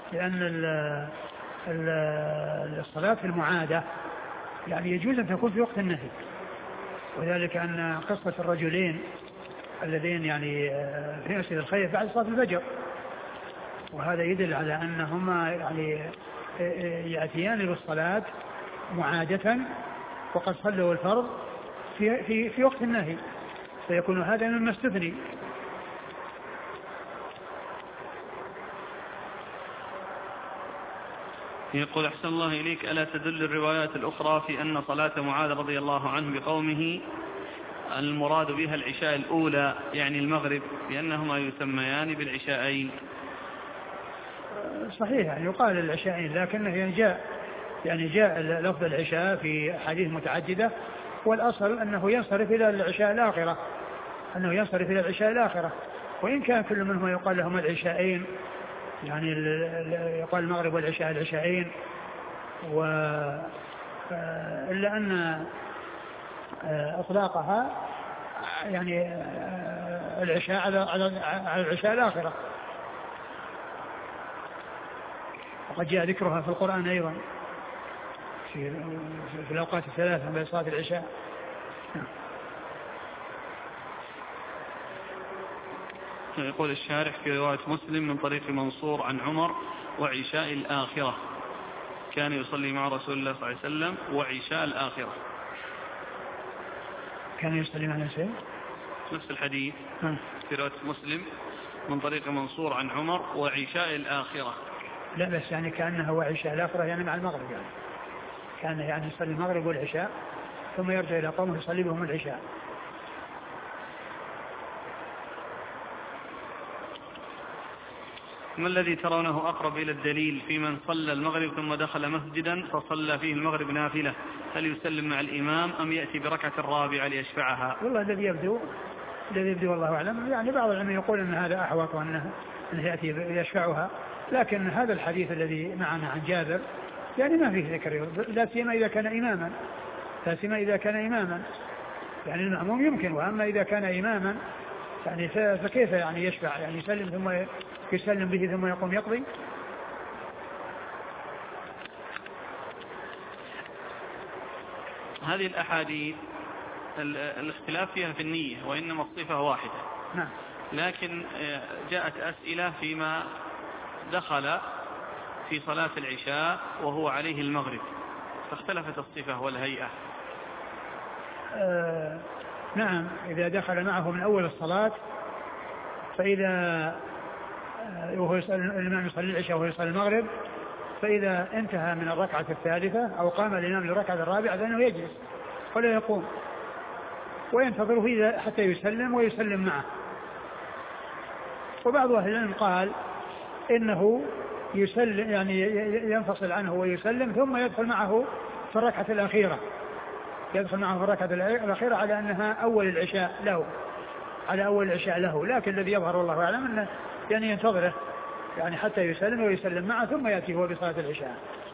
الصلاة المعادة يعني يجوز أن تكون في وقت النهي، وذلك أن قصة الرجلين الذين يعني في مسجد الخيف بعد صلاة الفجر، وهذا يدل على أنهما يعني يأتيان بالصلاة معادة وقد صلوا الفرض في وقت النهي، فيكون هذا مما استثني. يقول: أحسن الله إليك، ألا تدل الروايات الأخرى في أن صلاة معاذ رضي الله عنه بقومه المراد بها العشاء الأولى يعني المغرب، لأنهما يسميان بالعشاءين؟ صحيح، يعني يقال العشاءين، لكنه جاء لفظ العشاء في حديث متعددة، والأصل أنه ينصرف إلى العشاء الآخرة، وإن كان كل منهما يقال لهما العشاءين، يعني يقال المغرب والعشاء العشاءين، إلا أن إطلاقها يعني العشاء على العشاء الآخرة، وقد جاء ذكرها في القرآن أيضا في الأوقات الثلاثة بين صلاة العشاء. يقول الشارح في رواية مسلم من طريق منصور عن عمر: وعشاء الآخرة، كان يصلي مع رسول الله صلى الله عليه وسلم وعشاء الآخرة. كان يصلي مع نفسه نفس الحديث في رواية مسلم من طريق منصور عن عمر وعشاء الآخرة. لا بس يعني كأنها وعشاء الآخرة يعني مع المغرب، يعني كان يعني يصلي المغرب والعشاء ثم يرجع إلى قومه يصلي بهم العشاء. ما الذي ترونه أقرب إلى الدليل في من صلى المغرب ثم دخل مسجدا فصلى فيه المغرب نافلة، هل يسلم مع الإمام أم يأتي بركعة الرابعة ليشفعها؟ والله الذي يبدو والله أعلم، يعني بعض العلماء يقول أن هذا أحوط وأنه يأتي يشفعها، لكن هذا الحديث الذي معنا عن جابر يعني ما فيه ذكر، لا سيما إذا كان إماما، لا إذا كان إماما، يعني المأموم يمكن، وأما إذا كان إماما يعني فكيف يعني يشفع؟ يعني يسلم ثم يسلم به ثم يقوم يقضي. هذه الأحاديث الاختلاف فيها في النية، وإنما الصفة واحدة. نعم. لكن جاءت أسئلة فيما دخل في صلاة العشاء وهو عليه المغرب، فاختلفت الصفة والهيئة. نعم، إذا دخل معه من أول الصلاة، فإذا وهو الإمام يصلي العشاء وهو يصلي المغرب، فإذا انتهى من الركعة الثالثة أو قام الإمام للركعة الرابعة فإنه يجلس ولا يقوم، وينتظره حتى يسلم ويسلم معه. وبعض أهل العلم قال إنه يسلم، يعني ينفصل عنه ويسلم ثم يدخل معه في الركعة الأخيرة، يدخل معه في الركعة الأخيرة على أنها أول العشاء له، على أول العشاء له. لكن الذي يظهر والله أعلم أنه يعني ينتظره يعني حتى يسلم ويسلم معه ثم يأتي هو بصلاة العشاء.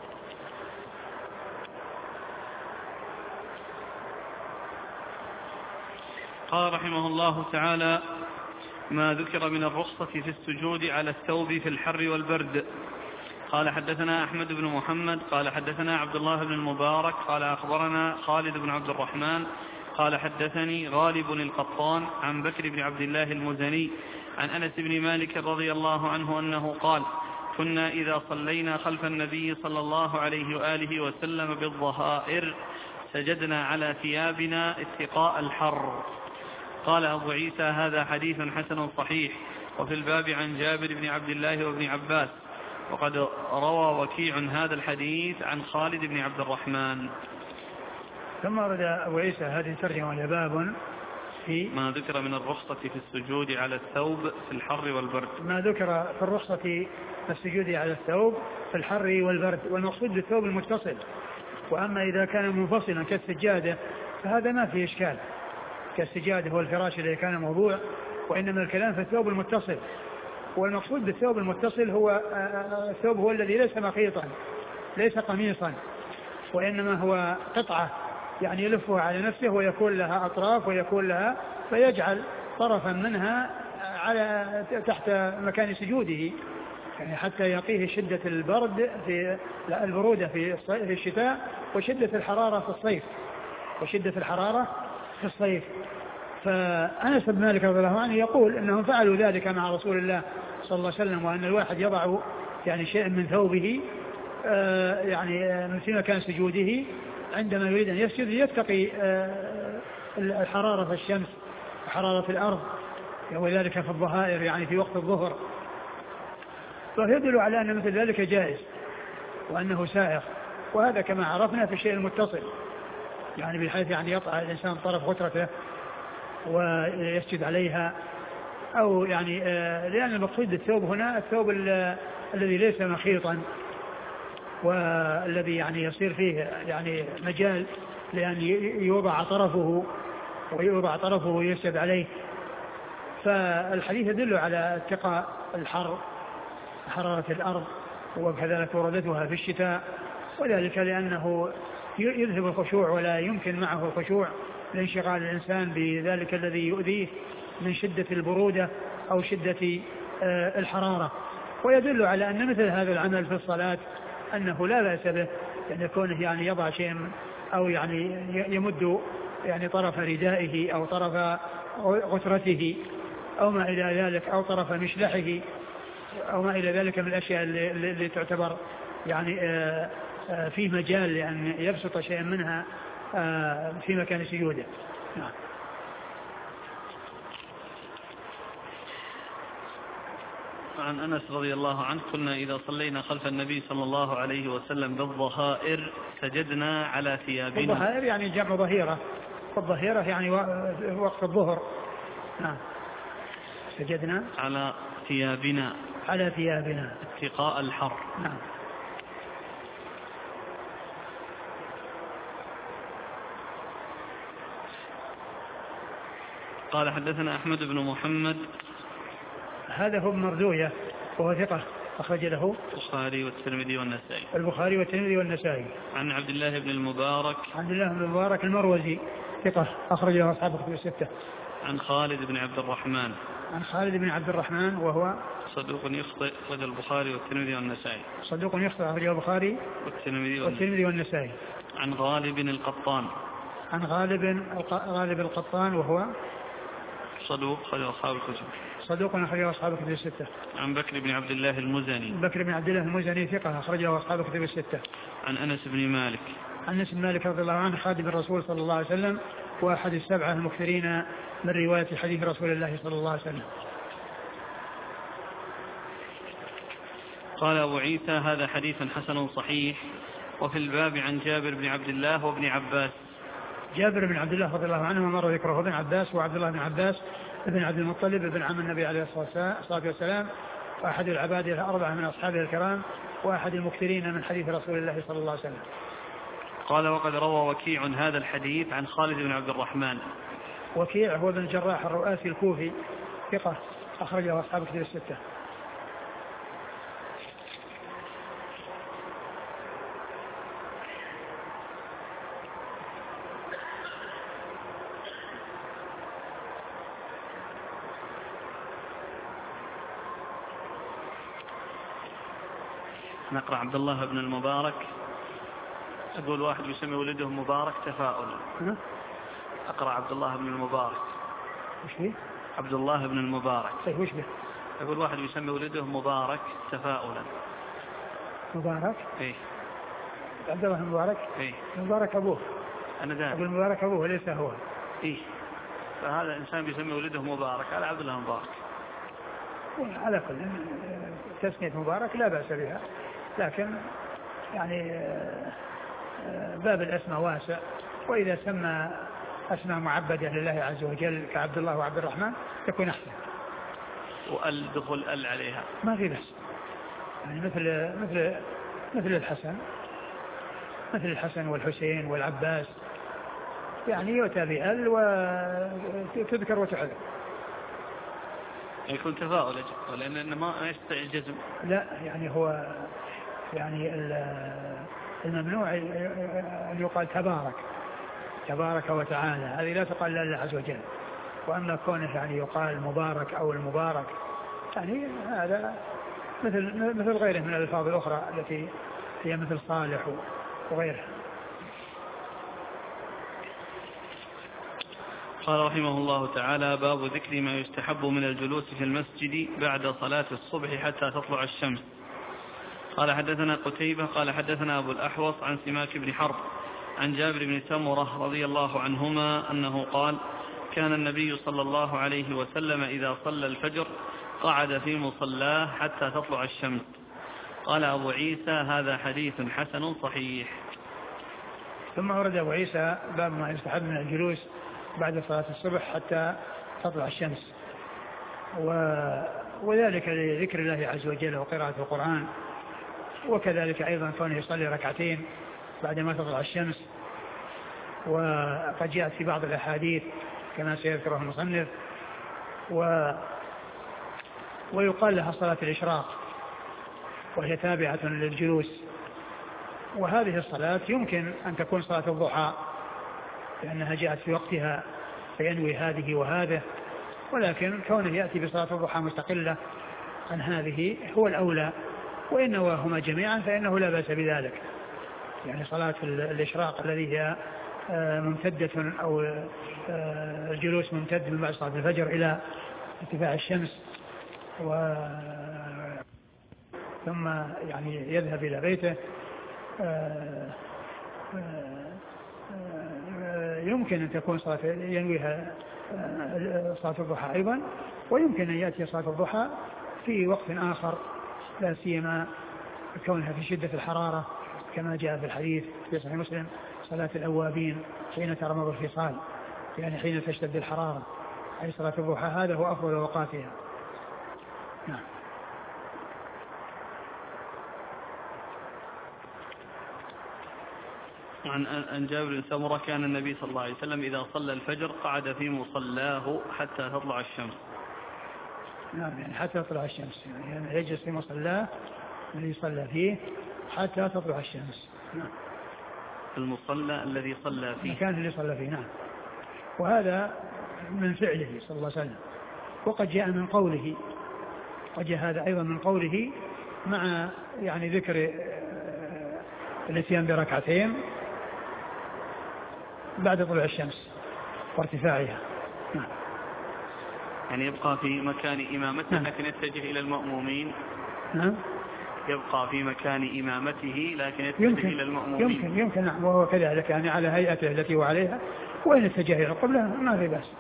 قال رحمه الله تعالى: ما ذكر من الرخصة في السجود على الثوب في الحر والبرد. قال حدثنا أحمد بن محمد قال حدثنا عبد الله بن المبارك قال أخبرنا خالد بن عبد الرحمن قال حدثني غالب القطان عن بكر بن عبد الله المزني عن أنس بن مالك رضي الله عنه أنه قال: كنا إذا صلينا خلف النبي صلى الله عليه وآله وسلم بالظهائر سجدنا على ثيابنا اتقاء الحر. قال أبو عيسى: هذا حديث حسن صحيح. وفي الباب عن جابر بن عبد الله وابن عباس، وقد روى وكيع هذا الحديث عن خالد بن عبد الرحمن. ثم ورد أبو عيسى هذه الترجمة وهي باب في ما ذكر من الرخصة في السجود على الثوب في الحر والبرد. ما ذكر في الرخصة في السجود على الثوب في الحر والبرد، والمقصود بالثوب المتصل. وأما إذا كان منفصلا كالسجادة فهذا ما فيه إشكال، كالسجادة هو الفراش الذي كان موضوع، وإنما الكلام في الثوب المتصل. والمقصود بالثوب المتصل هو الثوب هو الذي ليس مخيطا، ليس قميصا، وإنما هو قطعة يعني يلفها على نفسه ويكون لها أطراف ويكون لها، فيجعل طرفا منها على تحت مكان سجوده، يعني حتى يقيه شدة البرد في البرودة في الشتاء وشدة الحرارة في الصيف، وشدة الحرارة في الصيف. فأنس بن مالك رضي الله عنه يقول إنهم فعلوا ذلك مع رسول الله صلى الله عليه وسلم، وأن الواحد يضع يعني شيء من ثوبه يعني في مكان سجوده عندما يريد أن يسجد يتقي الحرارة في الشمس وحرارة الأرض، وذلك في الظهائر يعني في وقت الظهر. فيدل على أن مثل ذلك جائز وأنه سائغ. وهذا كما عرفنا في الشيء المتصل، يعني بحيث يعني يطأ الإنسان طرف غترته ويسجد عليها، أو يعني لأن المقصود بالثوب هنا الثوب الذي ليس مخيطا، والذي يعني يصير فيه يعني مجال لأن يوضع طرفه ويسجد عليه. فالحديث يدل على اتقاء الحر، حرارة الأرض، وكذلك وردتها في الشتاء، وذلك لأنه يذهب الخشوع ولا يمكن معه الخشوع لانشغال الإنسان بذلك الذي يؤذيه من شدة البرودة أو شدة الحرارة. ويدل على أن مثل هذا العمل في الصلاة أنه لا بأس به، أن يكونه يعني يضع شيء أو يعني يمد يعني طرف ردائه أو طرف غترته أو ما إلى ذلك، أو طرف مشلحه أو ما إلى ذلك من الأشياء اللي تعتبر يعني في مجال لأن يبسط شيئا منها في مكان سجوده. نعم. عن أنس رضي الله عنه: كنا إذا صلينا خلف النبي صلى الله عليه وسلم بالظهائر سجدنا على ثيابنا. الظهائر يعني جمع ظهيرة، والظهيرة يعني وقت الظهر. نعم. سجدنا على ثيابنا، على ثيابنا اتقاء الحر. نعم. قال حدثنا أحمد بن محمد، هذا هو مردوية وهو ثقة أخرج له البخاري والترمذي والنسائي. البخاري والترمذي والنسائي. عن عبد الله بن المبارك. عبد الله بن المبارك المروزي ثقة أخرج له أصحاب الكتب الستة. عن خالد بن عبد الرحمن. عن خالد بن عبد الرحمن وهو صدوق يخطئ أخرج البخاري والترمذي والنسائي. صدوق يخطئ أخرج البخاري والترمذي والنسائي. عن غالب القطان. عن غالب القطان وهو صدوق أخرج أصحاب الكتب. صدوق أخرجه أصحاب الكتب الستة. عن بكر بن عبد الله المزني. بكر بن عبد الله المزني ثقة أخرجه أصحاب الكتب الستة. عن أنس بن مالك. عن أنس بن مالك رضي الله عنه خادم الرسول صلى الله عليه وسلم وأحد السبعة المكثرين من رواية حديث رسول الله صلى الله عليه وسلم. قال أبو عيسى هذا حديث حسن صحيح. وفي الباب عن جابر بن عبد الله وابن عباس. جابر بن عبد الله رضي الله عنه مر ذكره ابن عباس وعبد الله بن عباس ابن عبد المطلب ابن عم النبي عليه الصلاة والسلام وأحد العباد الأربعة من أصحابه الكرام وأحد المكثرين من حديث رسول الله صلى الله عليه وسلم. قال وقد روى وكيع هذا الحديث عن خالد بن عبد الرحمن. وكيع هو بن الجراح الرؤاسي الكوفي ثقة أخرجه أصحاب الكتب الستة. نقرأ عبد الله بن المبارك. أقول واحد يسمي ولده مبارك تفاؤلا. أقرأ عبد الله بن المبارك. وش فيه؟ عبد الله بن المبارك. طيب وش به؟ أقول واحد يسمي ولده مبارك تفاؤلا. مبارك؟ إيه. عبد الله المبارك؟ إيه. المبارك أبوه. أنا ذا. أبو المبارك أبوه وليس هو. إيه. فهذا إنسان بيسمي ولده مبارك على عبد الله المبارك. على كل تسمية مبارك لا بأس بها لكن يعني باب الأسماء واسع وإذا سمى أسماء معبدة لله عز وجل كعبد الله وعبد الرحمن تكون أحسن. وأل دخل أل عليها ما في بس يعني مثل الحسن والحسين والعباس يعني يؤتى بأل وتذكر وتحذف. يكون تفاؤل لأن ما يستطيع الجزم. لا يعني هو يعني الممنوع أن يقال تبارك وتعالى هذه لا تقال لله عز وجل. وأما كونه يعني يقال مبارك أو المبارك يعني هذا مثل غيره من الألفاظ الأخرى التي هي مثل صالح وغيرها. قال رحمه الله تعالى باب ذكر ما يستحب من الجلوس في المسجد بعد صلاة الصبح حتى تطلع الشمس. قال حدثنا قتيبة قال حدثنا أبو الأحوص عن سماك بن حرب عن جابر بن سمرة رضي الله عنهما أنه قال كان النبي صلى الله عليه وسلم إذا صلى الفجر قعد في مصلاه حتى تطلع الشمس. قال أبو عيسى هذا حديث حسن صحيح. ثم ورد أبو عيسى باب ما يستحب من الجلوس بعد صلاة الصبح حتى تطلع الشمس وذلك لذكر الله عز وجل وقراءة القرآن وكذلك أيضا كونه يصلي ركعتين بعدما تطلع الشمس. وقد جاءت في بعض الأحاديث كما سيذكره المصنف ويقال لها صلاة الإشراق وهي تابعة للجلوس. وهذه الصلاة يمكن أن تكون صلاة الضحى لأنها جاءت في وقتها فينوي هذه وهذه ولكن كونه يأتي بصلاة الضحى مستقلة عن هذه هو الأولى وإن نواهما جميعا فإنه لا بأس بذلك. يعني صلاة الإشراق الذي هي ممتدة أو الجلوس ممتد من بعد صلاة الفجر إلى ارتفاع الشمس ثم يعني يذهب إلى بيته يمكن أن تكون صلاة ينويها صلاة الضحى أيضا ويمكن أن يأتي صلاة الضحى في وقت آخر لا سيما كونها في شدة الحرارة كما جاء في الحديث في صحيح مسلم صلاة الأوابين حين ترمض الفصال يعني حين تشتد الحرارة أي صلاة الضحى هذا هو أفضل أوقاتها. نعم. عن جابر بن سمرة كان النبي صلى الله عليه وسلم إذا صلى الفجر قعد في مصلاه حتى تطلع الشمس. نعم يعني حتى تطلع الشمس، يعني يجلس في مصلاه الذي صلى فيه حتى تطلع الشمس. نعم. المصلى الذي صلى فيه، المكان اللي صلى فيه. نعم. وهذا من فعله صلى الله عليه وسلم، وقد جاء من قوله، وجاء هذا أيضا من قوله مع يعني ذكر الاتيان بركعتين بعد طلوع الشمس وارتفاعها. نعم. يعني يبقى في مكان إمامته لكن يتجه إلى المأمومين. نعم. يبقى في مكان إمامته لكن يتجه إلى المأمومين. يمكن نعم. وهو كذلك يعني على هيئته التي هو عليها، وإن اتجه إلى القبلة ما في بأس.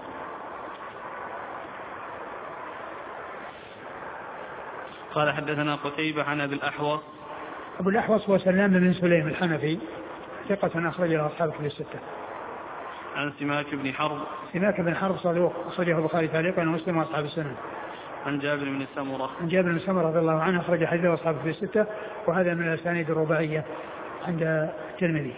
قال حدثنا قتيبة عن أبي الأحوص. أبو الأحوص هو سلام بن سليم الحنفي، ثقة أخرجه أصحاب الكتب الستة. عن سماك بن حرب. سماك بن حرب صدوق، أخرجه البخاري تعليقا ومسلم وأصحاب السنن. عن جابر بن سمرة. عن جابر بن سمرة رضي الله عنه، أخرج حديثه أصحاب الكتب الستة، وهذا من الأسانيد الرباعية عند الترمذي.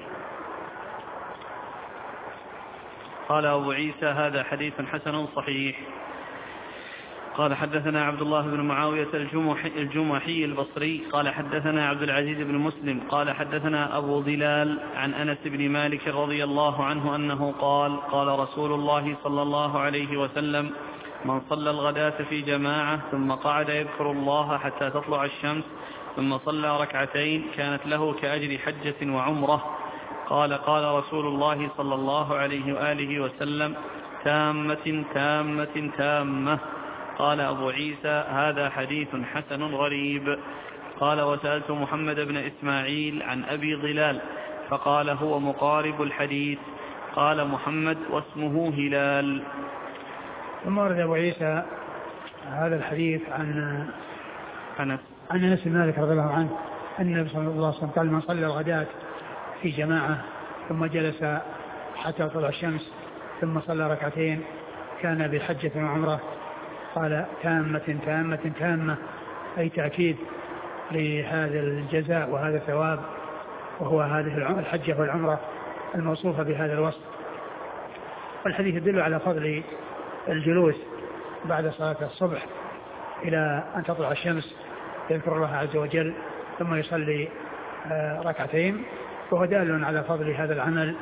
قال أبو عيسى هذا حديث حسن صحيح. قال حدثنا عبد الله بن معاوية الجمحي البصري قال حدثنا عبد العزيز بن مسلم قال حدثنا أبو ظلال عن أنس بن مالك رضي الله عنه أنه قال قال رسول الله صلى الله عليه وسلم: من صلى الغداة في جماعة ثم قعد يذكر الله حتى تطلع الشمس ثم صلى ركعتين كانت له كأجر حجة وعمرة. قال قال رسول الله صلى الله عليه وآله وسلم: تامة تامة تامة. قال أبو عيسى هذا حديث حسن غريب. قال وسألت محمد بن إسماعيل عن أبي ظلال فقال هو مقارب الحديث. قال محمد واسمه هلال. ثم ورد أبو عيسى هذا الحديث عن أنس بن مالك رضي الله عنه أن النبي صلى الله عليه وسلم قال: من صلى الغداة في جماعة ثم جلس حتى طلع الشمس ثم صلى ركعتين كان بحجة وعمرة. قال تامة تامة تامة، أي تأكيد لهذا الجزاء وهذا الثواب، وهو هذه الحجة والعمرة الموصوفة بهذا الوصف. والحديث يدل على فضل الجلوس بعد صلاة الصبح إلى أن تطلع الشمس يذكر الله عز وجل ثم يصلي ركعتين، وهو دال على فضل هذا العمل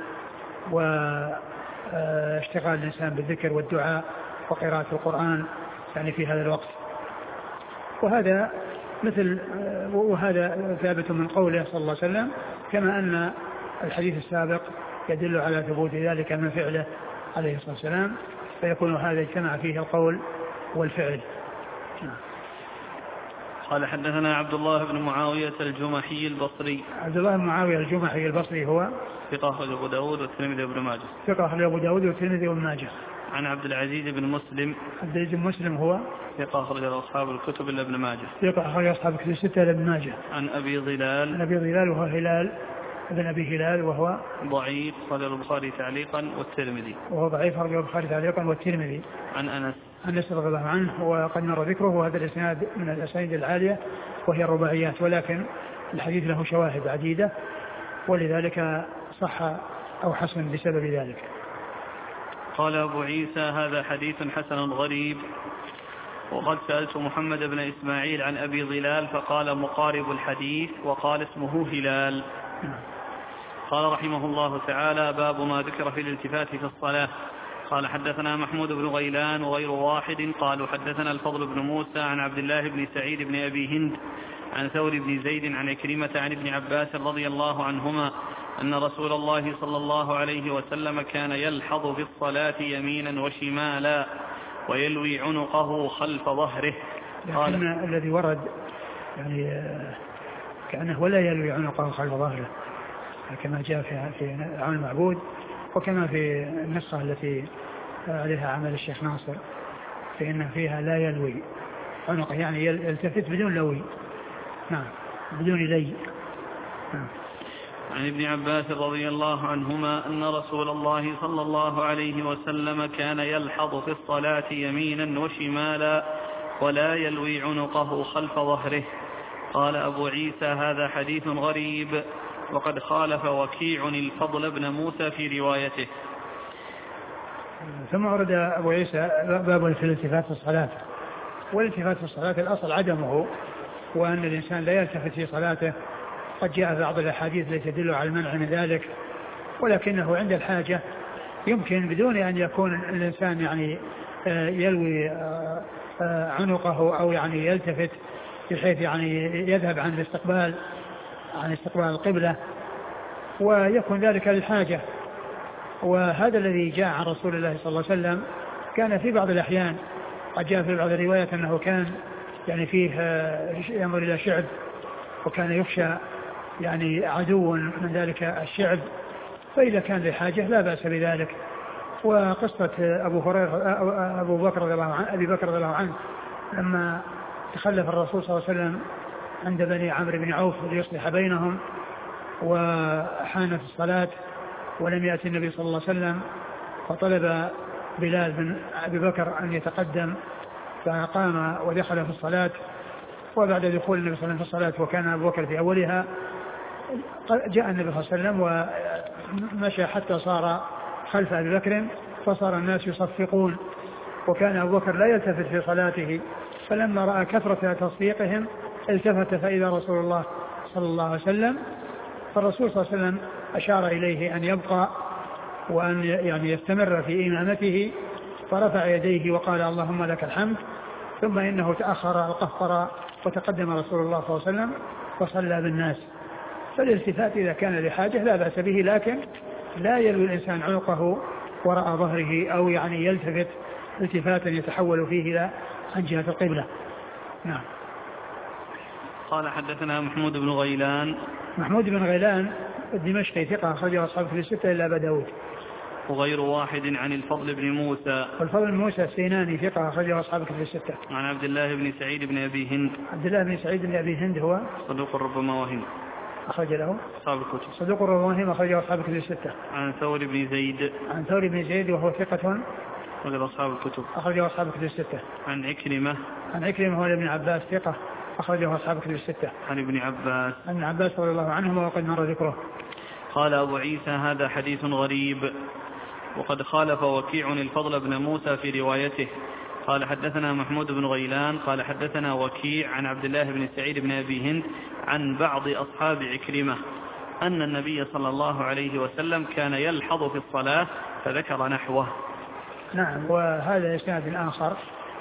واشتغال الإنسان بالذكر والدعاء وقراءة القرآن يعني في هذا الوقت. وهذا ثابت من قوله صلى الله عليه وسلم، كما أن الحديث السابق يدل على ثبوت ذلك من فعله عليه الصلاة والسلام، فيكون هذا اجتمع فيه القول والفعل. قال حدثنا عبد الله بن معاوية الجمحي البصري. عبد الله بن معاوية الجمحي البصري هو ثقة أخرج أبو داود والترمذي وابن ماجه. ثقة أخرج أبو داود والترمذي وابن ماجه. عن عبد العزيز بن مسلم. عبد العزيز بن مسلم هو ثقة أخرج أصحاب الكتب إلا ابن ماجه. ثقة أخرج أصحاب الكتب الستة إلا ابن ماجه. عن أبي ظلال. عن أبي ظلال وهو هلال ابن أبي هلال وهو ضعيف أخرج البخاري تعليقا والترمذي. وهو ضعيف أخرج البخاري تعليقا والترمذي. عن أنس رضي الله عنه، وقد مر ذكره، وهذا الإسناد من الأسانيد العالية وهي الرباعيات، ولكن الحديث له شواهد عديدة ولذلك صح أو حسن بسبب ذلك. قال أبو عيسى هذا حديث حسن غريب. وقد سألت محمد بن إسماعيل عن أبي ظلال فقال مقارب الحديث وقال اسمه هلال. قال رحمه الله تعالى: باب ما ذكر في الالتفات في الصلاة. قال حدثنا محمود بن غيلان وغير واحد قالوا حدثنا الفضل بن موسى عن عبد الله بن سعيد بن أبي هند عن ثور بن زيد عن عكرمة عن ابن عباس رضي الله عنهما أن رسول الله صلى الله عليه وسلم كان يلحظ في الصلاة يمينا وشمالا ويلوي عنقه خلف ظهره. لكن الذي ورد يعني كأنه ولا يلوي عنقه خلف ظهره كما جاء في عون المعبود، وكما في النسخة التي عليها عمل الشيخ ناصر فإن فيها لا يلوي عنقه، يعني يلتفت بدون لوي. نعم، بدون لي. نعم. عن ابن عباس رضي الله عنهما أن رسول الله صلى الله عليه وسلم كان يلحظ في الصلاة يمينا وشمالا ولا يلوي عنقه خلف ظهره. قال أبو عيسى هذا حديث غريب، وقد خالف وكيع الفضل بن موسى في روايته. ثم ورد أبو عيسى باب في الالتفات في الصلاة، والالتفات في الصلاة الأصل عدمه، وأن الإنسان لا يلتفت في صلاته. قد جاء في بعض الأحاديث التي تدل على المنع من ذلك، ولكنه عند الحاجة يمكن بدون أن يكون الإنسان يعني يلوي عنقه أو يعني يلتفت بحيث يعني يذهب عن الاستقبال عن استقبال القبلة، ويكون ذلك للحاجة. وهذا الذي جاء عن رسول الله صلى الله عليه وسلم كان في بعض الأحيان، قد جاء في بعض الروايات أنه كان يعني فيه ينظر إلى شعب، وكان يخشى يعني عدو من ذلك الشعب، فإذا كان لحاجة لا بأس بذلك. وقصة أبي بكر رضي الله عنه لما تخلف الرسول صلى الله عليه وسلم عند بني عمرو بن عوف ليصلح بينهم، وحانت الصلاة ولم يأتي النبي صلى الله عليه وسلم، فطلب بلال بن أبي بكر أن يتقدم، فقام ودخل في الصلاة. وبعد دخول النبي صلى الله عليه وسلم في الصلاة وكان أبو بكر في أولها، جاء النبي صلى الله عليه وسلم ومشى حتى صار خلف أبي بكر، فصار الناس يصفقون، وكان أبو بكر لا يلتفت في صلاته، فلما رأى كثرة تصفيقهم التفت فإذا رسول الله صلى الله عليه وسلم، فالرسول صلى الله عليه وسلم أشار إليه أن يبقى وأن يعني يستمر في إمامته، فرفع يديه وقال اللهم لك الحمد، ثم إنه تأخر القهقر وتقدم رسول الله صلى الله عليه وسلم وصلى بالناس. فالالتفات إذا كان لحاجة لا بأس به، لكن لا يلوي الإنسان عنقه وراء ظهره أو يعني يلتفت التفاتا يتحول فيه إلى عن جهة القبلة. نعم. قال حدثنا محمود بن غيلان. محمود بن غيلان الدمشقي ثقة أخرجه أصحاب كتب الستة إلا أبا داود. وغير واحد عن الفضل بن موسى. والفضل بن موسى السيناني ثقة أخرجه أصحاب كتب الستة. عن عبد الله بن سعيد بن أبي هند. عبد الله بن سعيد بن أبي هند هو صدوق ربما وهم، أخرج له أصحاب الكتب. صدوق ربما وهم أخرجه أصحاب الكتب الستة. عن ثور بن زيد. عن ثور بن زيد وهو ثقة أخرجه أصحاب الكتب. أخرجه أصحاب الكتب الستة. عن عكرمة. عن عكرمة هو ابن عباس ثقة أخرجه أصحاب الكتب الستة. عن ابن عباس. عن ابن عباس رضي الله عنهما وقد مر ذكره. قال أبو عيسى هذا حديث غريب، وقد خالف وكيع الفضل بن موسى في روايته. قال حدثنا محمود بن غيلان قال حدثنا وكيع عن عبد الله بن سعيد بن أبي هند عن بعض أصحاب عكرمة أن النبي صلى الله عليه وسلم كان يلحظ في الصلاة فذكر نحوه. نعم. وهذا إسناد آخر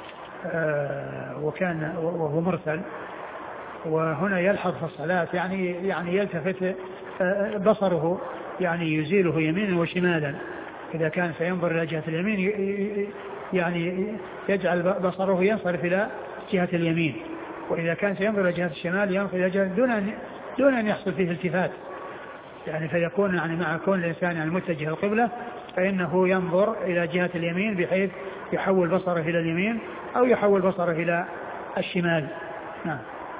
وهو مرسل، وهنا يلحظ في الصلاة يعني يلتفت بصره، يعني يزيله يمينا وشمالا. إذا كان سينظر إلى جهة اليمين يعني يجعل بصره ينصرف إلى جهة اليمين، وإذا كان سينظر إلى جهة الشمال ينظر إلى جهة دون أن يحصل فيه التفات، يعني فيكون يعني مع كون الإنسان يعني متجه القبلة فإنه ينظر إلى جهة اليمين بحيث يحول بصره إلى اليمين أو يحول بصره إلى الشمال. نعم.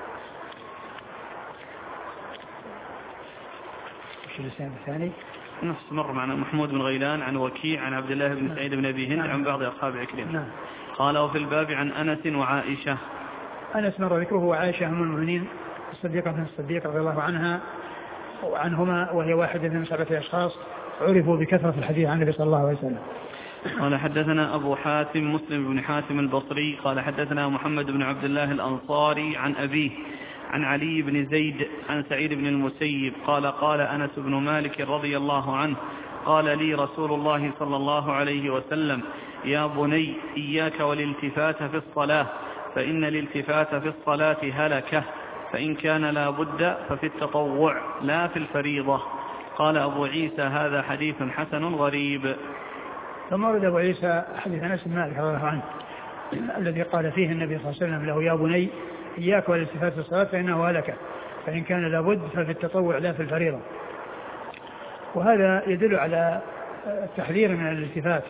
وش الإسناد الثاني؟ نفس مر معنا محمود بن غيلان عن وكيع عن عبد الله بن سعيد بن أبي هند عن بعض أصحاب عكرمة. قال وفي الباب عن أنس وعائشة. أنس مر ذكره وعائشة هم المؤمنين الصديقة بن الصديق رضي الله عنها وعنهما، وهي واحدة من 7 أشخاص عرفوا بكثرة الحديث عن النبي صلى الله عليه وسلم. قال حدثنا أبو حاتم مسلم بن حاتم البصري قال حدثنا محمد بن عبد الله الأنصاري عن أبيه عن علي بن زيد عن سعيد بن المسيب قال قال أنس بن مالك رضي الله عنه قال لي رسول الله صلى الله عليه وسلم يا بني إياك والالتفات في الصلاة، فإن الالتفات في الصلاة هلكة، فإن كان لا بد ففي التطوع لا في الفريضة. قال أبو عيسى هذا حديث حسن غريب. ثم ورد أبو عيسى حديث أنس بن مالك رضي الله عنه الذي قال فيه النبي صلى الله عليه وسلم له يا بني إياك والالتفات في الصلاة فإنه هلكة، فإن كان لابد ففي التطوع لا في الفريضة. وهذا يدل على التحذير من الالتفات،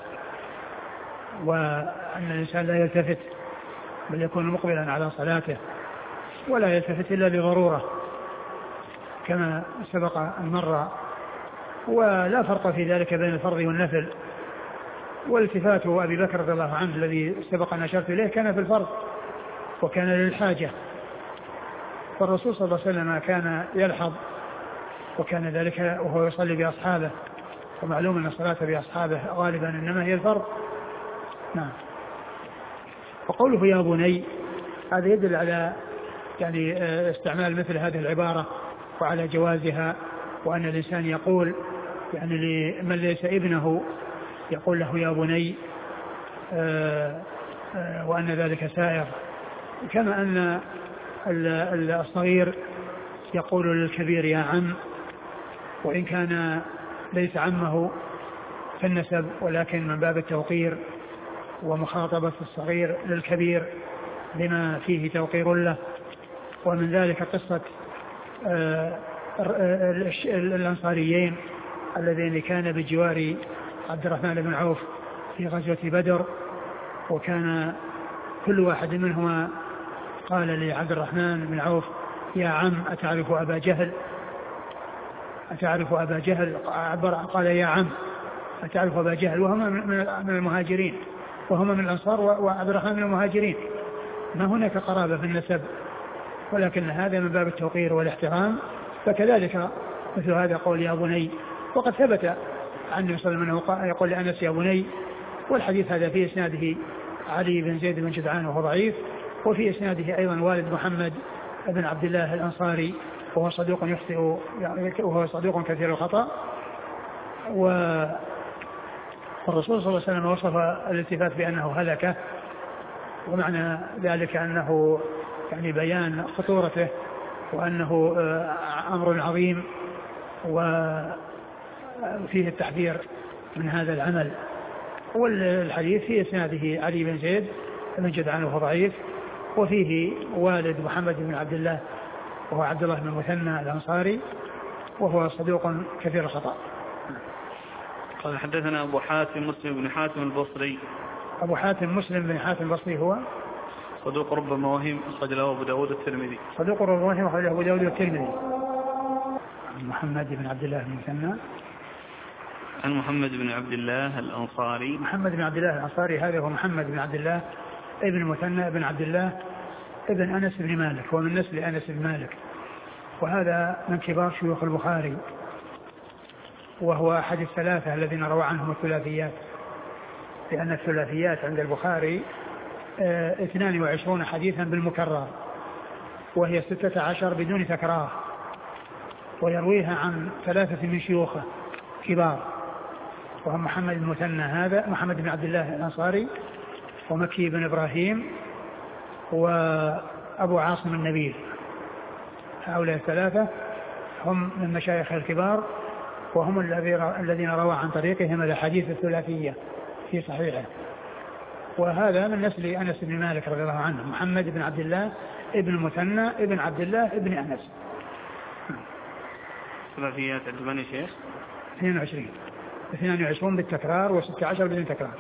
وأن الإنسان لا يلتفت بل يكون مقبلا على صلاته ولا يلتفت إلا لضرورة كما سبق أن مر. ولا فرق في ذلك بين الفرض والنفل. والالتفات أبي بكر رضي الله عنه الذي سبق أن أشرت إليه كان في الفرض وكان للحاجة، فالرسول صلى الله عليه وسلم كان يلحظ وكان ذلك وهو يصلي بأصحابه، ومعلوم أن الصلاة بأصحابه غالبا إنما هي الفرض. نعم. وقوله يا بني هذا يدل على يعني استعمال مثل هذه العبارة وعلى جوازها، وأن الإنسان يقول يعني لمن ليس ابنه يقول له يا بني، وأن ذلك سائر. كما أن الصغير يقول للكبير يا عم، وإن كان ليس عمه في النسب ولكن من باب التوقير ومخاطبة الصغير للكبير لما فيه توقير له. ومن ذلك قصة الأنصاريين الذين كان بجوار عبد الرحمن بن عوف في غزوة بدر، وكان كل واحد منهما قال لعبد الرحمن بن عوف يا عم أتعرف أبا جهل؟ أتعرف أبا جهل؟ قال يا عم أتعرف أبا جهل؟ وهما من المهاجرين، وهما من الأنصار، وعبد الرحمن من المهاجرين، ما هناك قرابة في النسب، ولكن هذا من باب التوقير والاحترام. فكذلك مثل هذا قول يا بني. وقد ثبت عن النبي صلى الله عليه وسلم يقول لأنس يا بني، والحديث هذا في إسناده علي بن زيد بن جدعان وهو ضعيف، وفي إسناده أيضا والد محمد بن عبد الله الأنصاري وهو صدوق يخطئ وهو صدوق كثير الخطأ. والرسول صلى الله عليه وسلم وصف الالتفات بأنه هلكة، ومعنى ذلك أنه يعني بيان خطورته وأنه أمر عظيم وفيه التحذير من هذا العمل. والحديث في إسناده علي بن زيد بن جدعان وهو ضعيف، وفيه والد محمد بن عبد الله وهو عبد الله بن المثنى الأنصاري وهو صدوق كثير الخطأ. قال حدثنا أبو حاتم مسلم بن حاتم البصري. أبو حاتم مسلم بن حاتم البصري هو صدوق ربما وهم، أخرج له أبو داود الترمذي. صدوق ربما وهم، أخرج له أبو داود الترمذي. محمد بن عبد الله بن المثنى عن محمد بن عبد الله الأنصاري. محمد بن عبد الله الأنصاري هذا هو محمد بن عبد الله ابن المثنى بن عبد الله ابن أنس بن مالك، هو من نسل أنس بن مالك، وهذا من كبار شيوخ البخاري، وهو أحد الثلاثة الذين روى عنهم الثلاثيات، لأن الثلاثيات عند البخاري 22 حديثا بالمكرر، وهي 16 بدون تكرار، ويرويها عن ثلاثة من شيوخه كبار، وهم محمد بن المثنى هذا محمد بن عبد الله الأنصاري، ومكي بن إبراهيم، وأبو عاصم النبيل. هؤلاء الثلاثة هم من مشايخ الكبار، وهم الذين روى عن طريقهم الأحاديث الثلاثية في صحيحه. وهذا من نسل أنس بن مالك رضي الله عنه، محمد بن عبد الله ابن المثنى ابن عبد الله ابن أنس. ثلاثيات عندما شيخ 22 بالتكرار و16 بدون تكرار.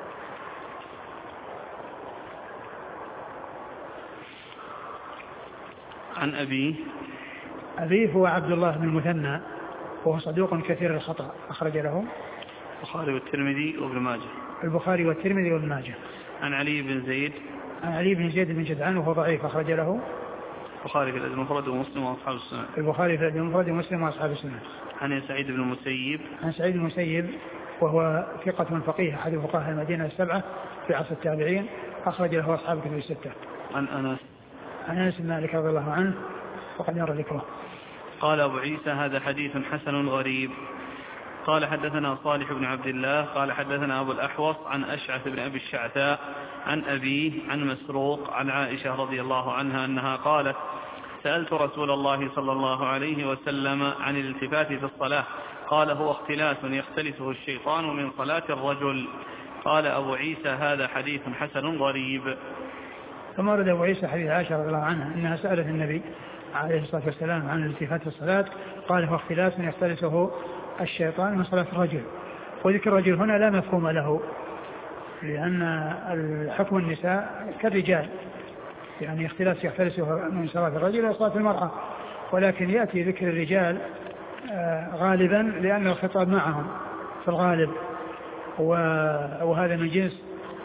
عن أبيه هو عبد الله بن المثنى وهو صدوق كثير الخطأ، أخرج له البخاري والترمذي وابن ماجه. البخاري والترمذي وابن ماجه. عن علي بن زيد بن جدعان وهو ضعيف، أخرج له البخاري في الأدب المفرد ومسلم وأصحاب السنن. البخاري في الأدب المفرد ومسلم وأصحاب السنن. عن سعيد بن المسيب وهو ثقة فقيه أحد فقهاء المدينة السبعة في عصر التابعين، أخرج له أصحاب الكتب الستة. عن أنس بن مالك رضي الله عنه وقد يرى ذكره. قال أبو عيسى هذا حديث حسن غريب. قال حدثنا صالح بن عبد الله قال حدثنا أبو الأحوص عن أشعث بن أبي الشعثاء عن أبيه عن مسروق عن عائشة رضي الله عنها أنها قالت سألت رسول الله صلى الله عليه وسلم عن الالتفات في الصلاة، قال هو اختلاس يختلسه الشيطان من صلاة الرجل. قال أبو عيسى هذا حديث حسن غريب. ثم ورد أبو عيسى حديث عائشة رضي الله عنها أنها سألت النبي عليه الصلاة والسلام عن الالتفات في الصلاة، قال هو اختلاس يختلسه الشيطان من صلاة الرجل. وذكر الرجل هنا لا مفهوم له، لأن الحكم النساء كالرجال، يعني اختلاس يختلسه من صلاة الرجل وصلاة المرأة، ولكن يأتي ذكر الرجال غالبا لأن الخطاب معهم في الغالب، وهذا من جنس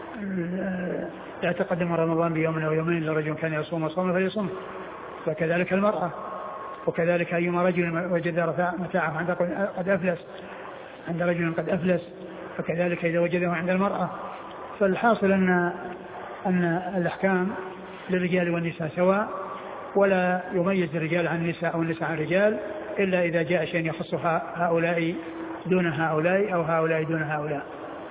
لا تقدم رمضان بيوم أو يومين لرجل كان يصوم وصوم فليصوم، وكذلك المرأة، وكذلك أيما رجل وجد متاعه قد أفلس عند رجل قد أفلس، فكذلك إذا وجده عند المرأة. فالحاصل أن الأحكام للرجال والنساء سواء، ولا يميز الرجال عن النساء أو النساء عن الرجال إلا إذا جاء شيء يخص هؤلاء دون هؤلاء أو هؤلاء دون هؤلاء.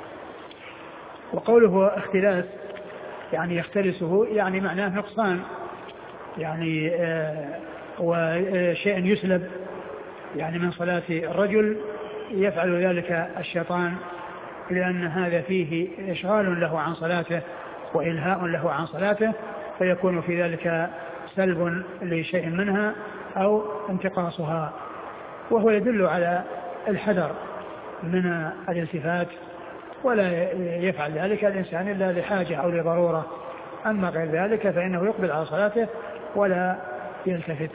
وقوله اختلاس يعني يختلسه يعني معناه نقصان، يعني وشيء يسلب يعني من صلاة الرجل، يفعل ذلك الشيطان لأن هذا فيه إشغال له عن صلاته وإلهاء له عن صلاته، فيكون في ذلك سلب لشيء منها أو انتقاصها، وهو يدل على الحذر من الالتفات، ولا يفعل ذلك الإنسان إلا لحاجة أو لضرورة، أما غير ذلك فإنه يقبل على صلاته ولا يلتفت.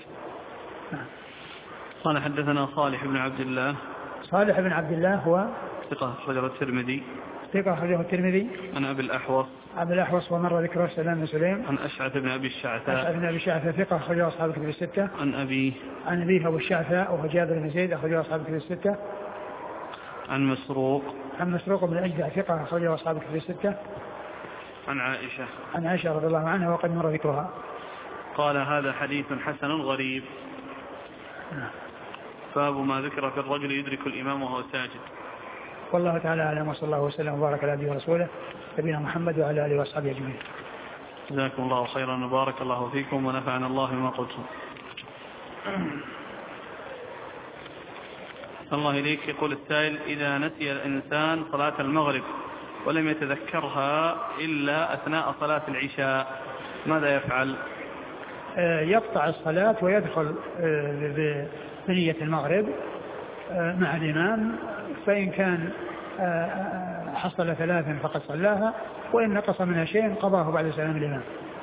قال حدثنا صالح بن عبد الله. صالح بن عبد الله هو ثقة أخرجه الترمذي. ثقة أخرجه الترمذي. عن أبي الأحوص. أبي الأحوص ومر ذكره سلام بن سليم. عن أشعث بن أبي الشعثاء. أشعث بن أبي الشعثاء ثقة أخرجه أصحاب الكتب الستة. عن أبيه. عن أبيه أبو الشعثاء وهو جابر بن زيد أخرجه أصحاب الكتب الستة. عن مسروق. عن مسروق بن أجدع ثقة أخرجه أصحاب الكتب الستة. عن عائشة. عن عائشة رضي الله عنها وقد مر ذكرها. قال هذا حديث حسن غريب. باب ما ذكر في الرجل يدرك الإمام وهو ساجد. والله تعالى أعلم، وصلى الله وسلم وبارك على عبده ورسوله نبينا محمد وعلى آله وأصحابه أجمعين. جزاكم الله خيرا وبارك الله فيكم ونفعنا الله بما قلتم. الله إليك. يقول السائل: إذا نسي الإنسان صلاة المغرب ولم يتذكرها إلا أثناء صلاة العشاء ماذا يفعل؟ يقطع الصلاة ويدخل بنية المغرب مع الإمام، فإن كان حصل 3 فقد صلاها، وإن نقص منها شيء قضاه بعد سلام الإمام.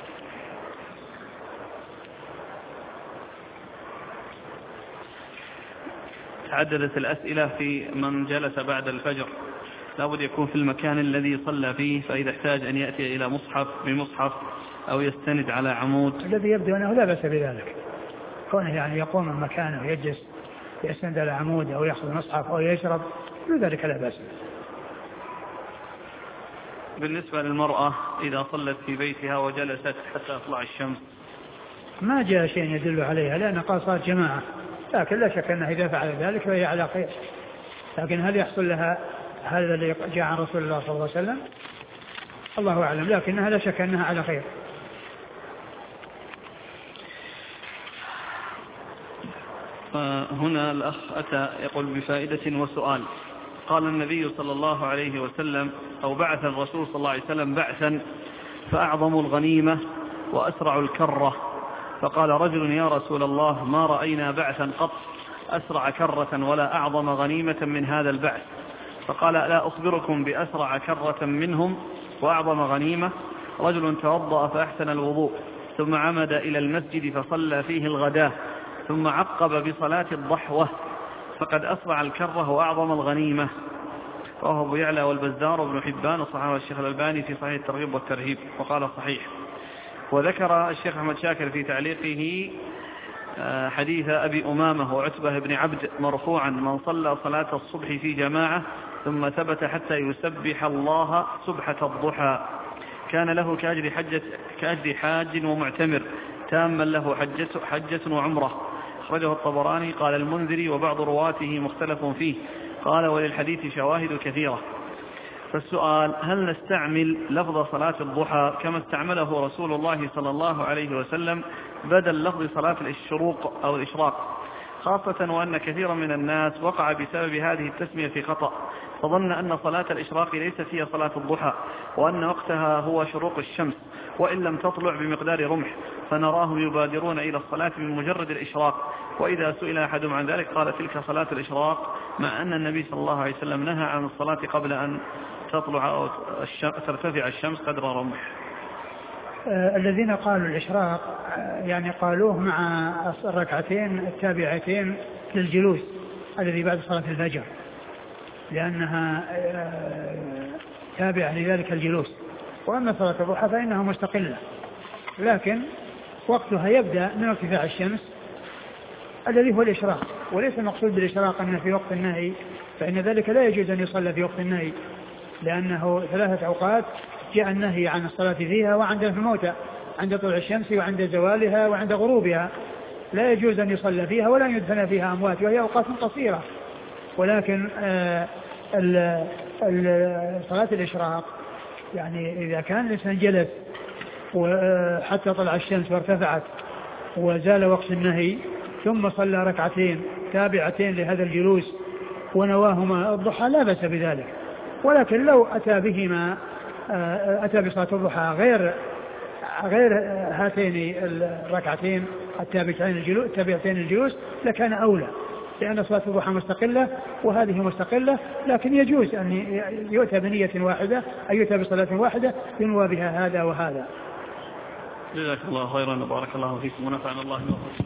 تعددت الأسئلة في من جلس بعد الفجر، لابد يكون في المكان الذي صلى فيه، فإذا احتاج أن يأتي إلى مصحف بمصحف أو يستند على عمود. الذي يبدو أنه لا بأس بذلك، كونه يعني يقوم من مكانه ويجلس يستند على عمود أو يأخذ مصحف أو يشرب، لذلك لا بأس. بالنسبة للمرأة إذا صلت في بيتها وجلست حتى تطلع الشمس، ما جاء شيء يدل عليها لأن قاصات جماعة، لكن لا شك أنها إذا فعل ذلك فهي على خير. لكن هل يحصل لها هذا اللي جاء عن رسول الله صلى الله عليه وسلم؟ الله أعلم، لكنها لا شك أنها على خير. هنا الأخ أتى يقول بفائدة وسؤال. قال النبي صلى الله عليه وسلم أو بعث الرسول صلى الله عليه وسلم بعثا فأعظموا الغنيمة وأسرعوا الكرة، فقال رجل: يا رسول الله ما رأينا بعثا قط أسرع كرة ولا أعظم غنيمة من هذا البعث. فقال: لا أخبركم بأسرع كرة منهم وأعظم غنيمة؟ رجل توضأ فأحسن الوضوء ثم عمد إلى المسجد فصلى فيه الغداة ثم عقب بصلاة الضحوة فقد أسرع الكرة وأعظم الغنيمة. رواه أبو يعلى والبزار وابن حبان وصححه الشيخ الألباني في صحيح الترغيب والترهيب وقال صحيح. وذكر الشيخ أحمد شاكر في تعليقه حديث أبي أمامة وعتبة بن عبد مرفوعا: من صلى صلاة الصبح في جماعة ثم ثبت حتى يسبح الله سبحة الضحى كان له كأجر حاج ومعتمر تاما له حجة وعمرة. أخرجه الطبراني. قال المنذري وبعض رواته مختلف فيه. قال وللحديث شواهد كثيرة. فالسؤال: هل نستعمل لفظ صلاة الضحى كما استعمله رسول الله صلى الله عليه وسلم بدل لفظ صلاة الشروق أو الإشراق، خاصة وأن كثيرا من الناس وقع بسبب هذه التسمية في خطأ، فظن أن صلاة الإشراق ليست هي صلاة الضحى وأن وقتها هو شروق الشمس وإن لم تطلع بمقدار رمح، فنراهم يبادرون إلى الصلاة من مجرد الإشراق. وإذا سئل أحدهم عن ذلك قال: تلك صلاة الإشراق، مع أن النبي صلى الله عليه وسلم نهى عن الصلاة قبل أن تطلع أو ترتفع الشمس قدر رمح. الذين قالوا الإشراق يعني قالوه مع الركعتين التابعتين للجلوس الذي بعد صلاة الفجر، لأنها تابعة لذلك الجلوس. وأما صلاة الضحى فإنها مستقلة، لكن وقتها يبدأ من ارتفاع الشمس الذي هو الإشراق، وليس المقصود بالإشراق أنه في وقت النهي، فإن ذلك لا يجوز أن يصلى في وقت النهي، لأنه 3 أوقات جاء النهي عن الصلاة فيها وعن دفن الموتى، عند طلوع الشمس وعند زوالها وعند غروبها، لا يجوز أن يصلى فيها ولا يدفن فيها أموات، وهي أوقات قصيرة. ولكن صلاة الإشراق يعني إذا كان الإنسان جلس وحتى طلع الشمس وارتفعت وزال وقت النهي ثم صلى ركعتين تابعتين لهذا الجلوس ونواهما الضحى لا بأس بذلك. ولكن لو أتى بهما أتى بصلاة الضحى غير هاتين الركعتين التابعتين الجلوس لكان أولى، لأن صلاة الضحى مستقلة وهذه مستقلة، لكن يجوز أن يؤتى بنية واحدة أن يؤتى بصلاة واحدة ينوى بها هذا وهذا. جزاك الله خيرا وبارك الله فيكم ونفعنا الله بكم.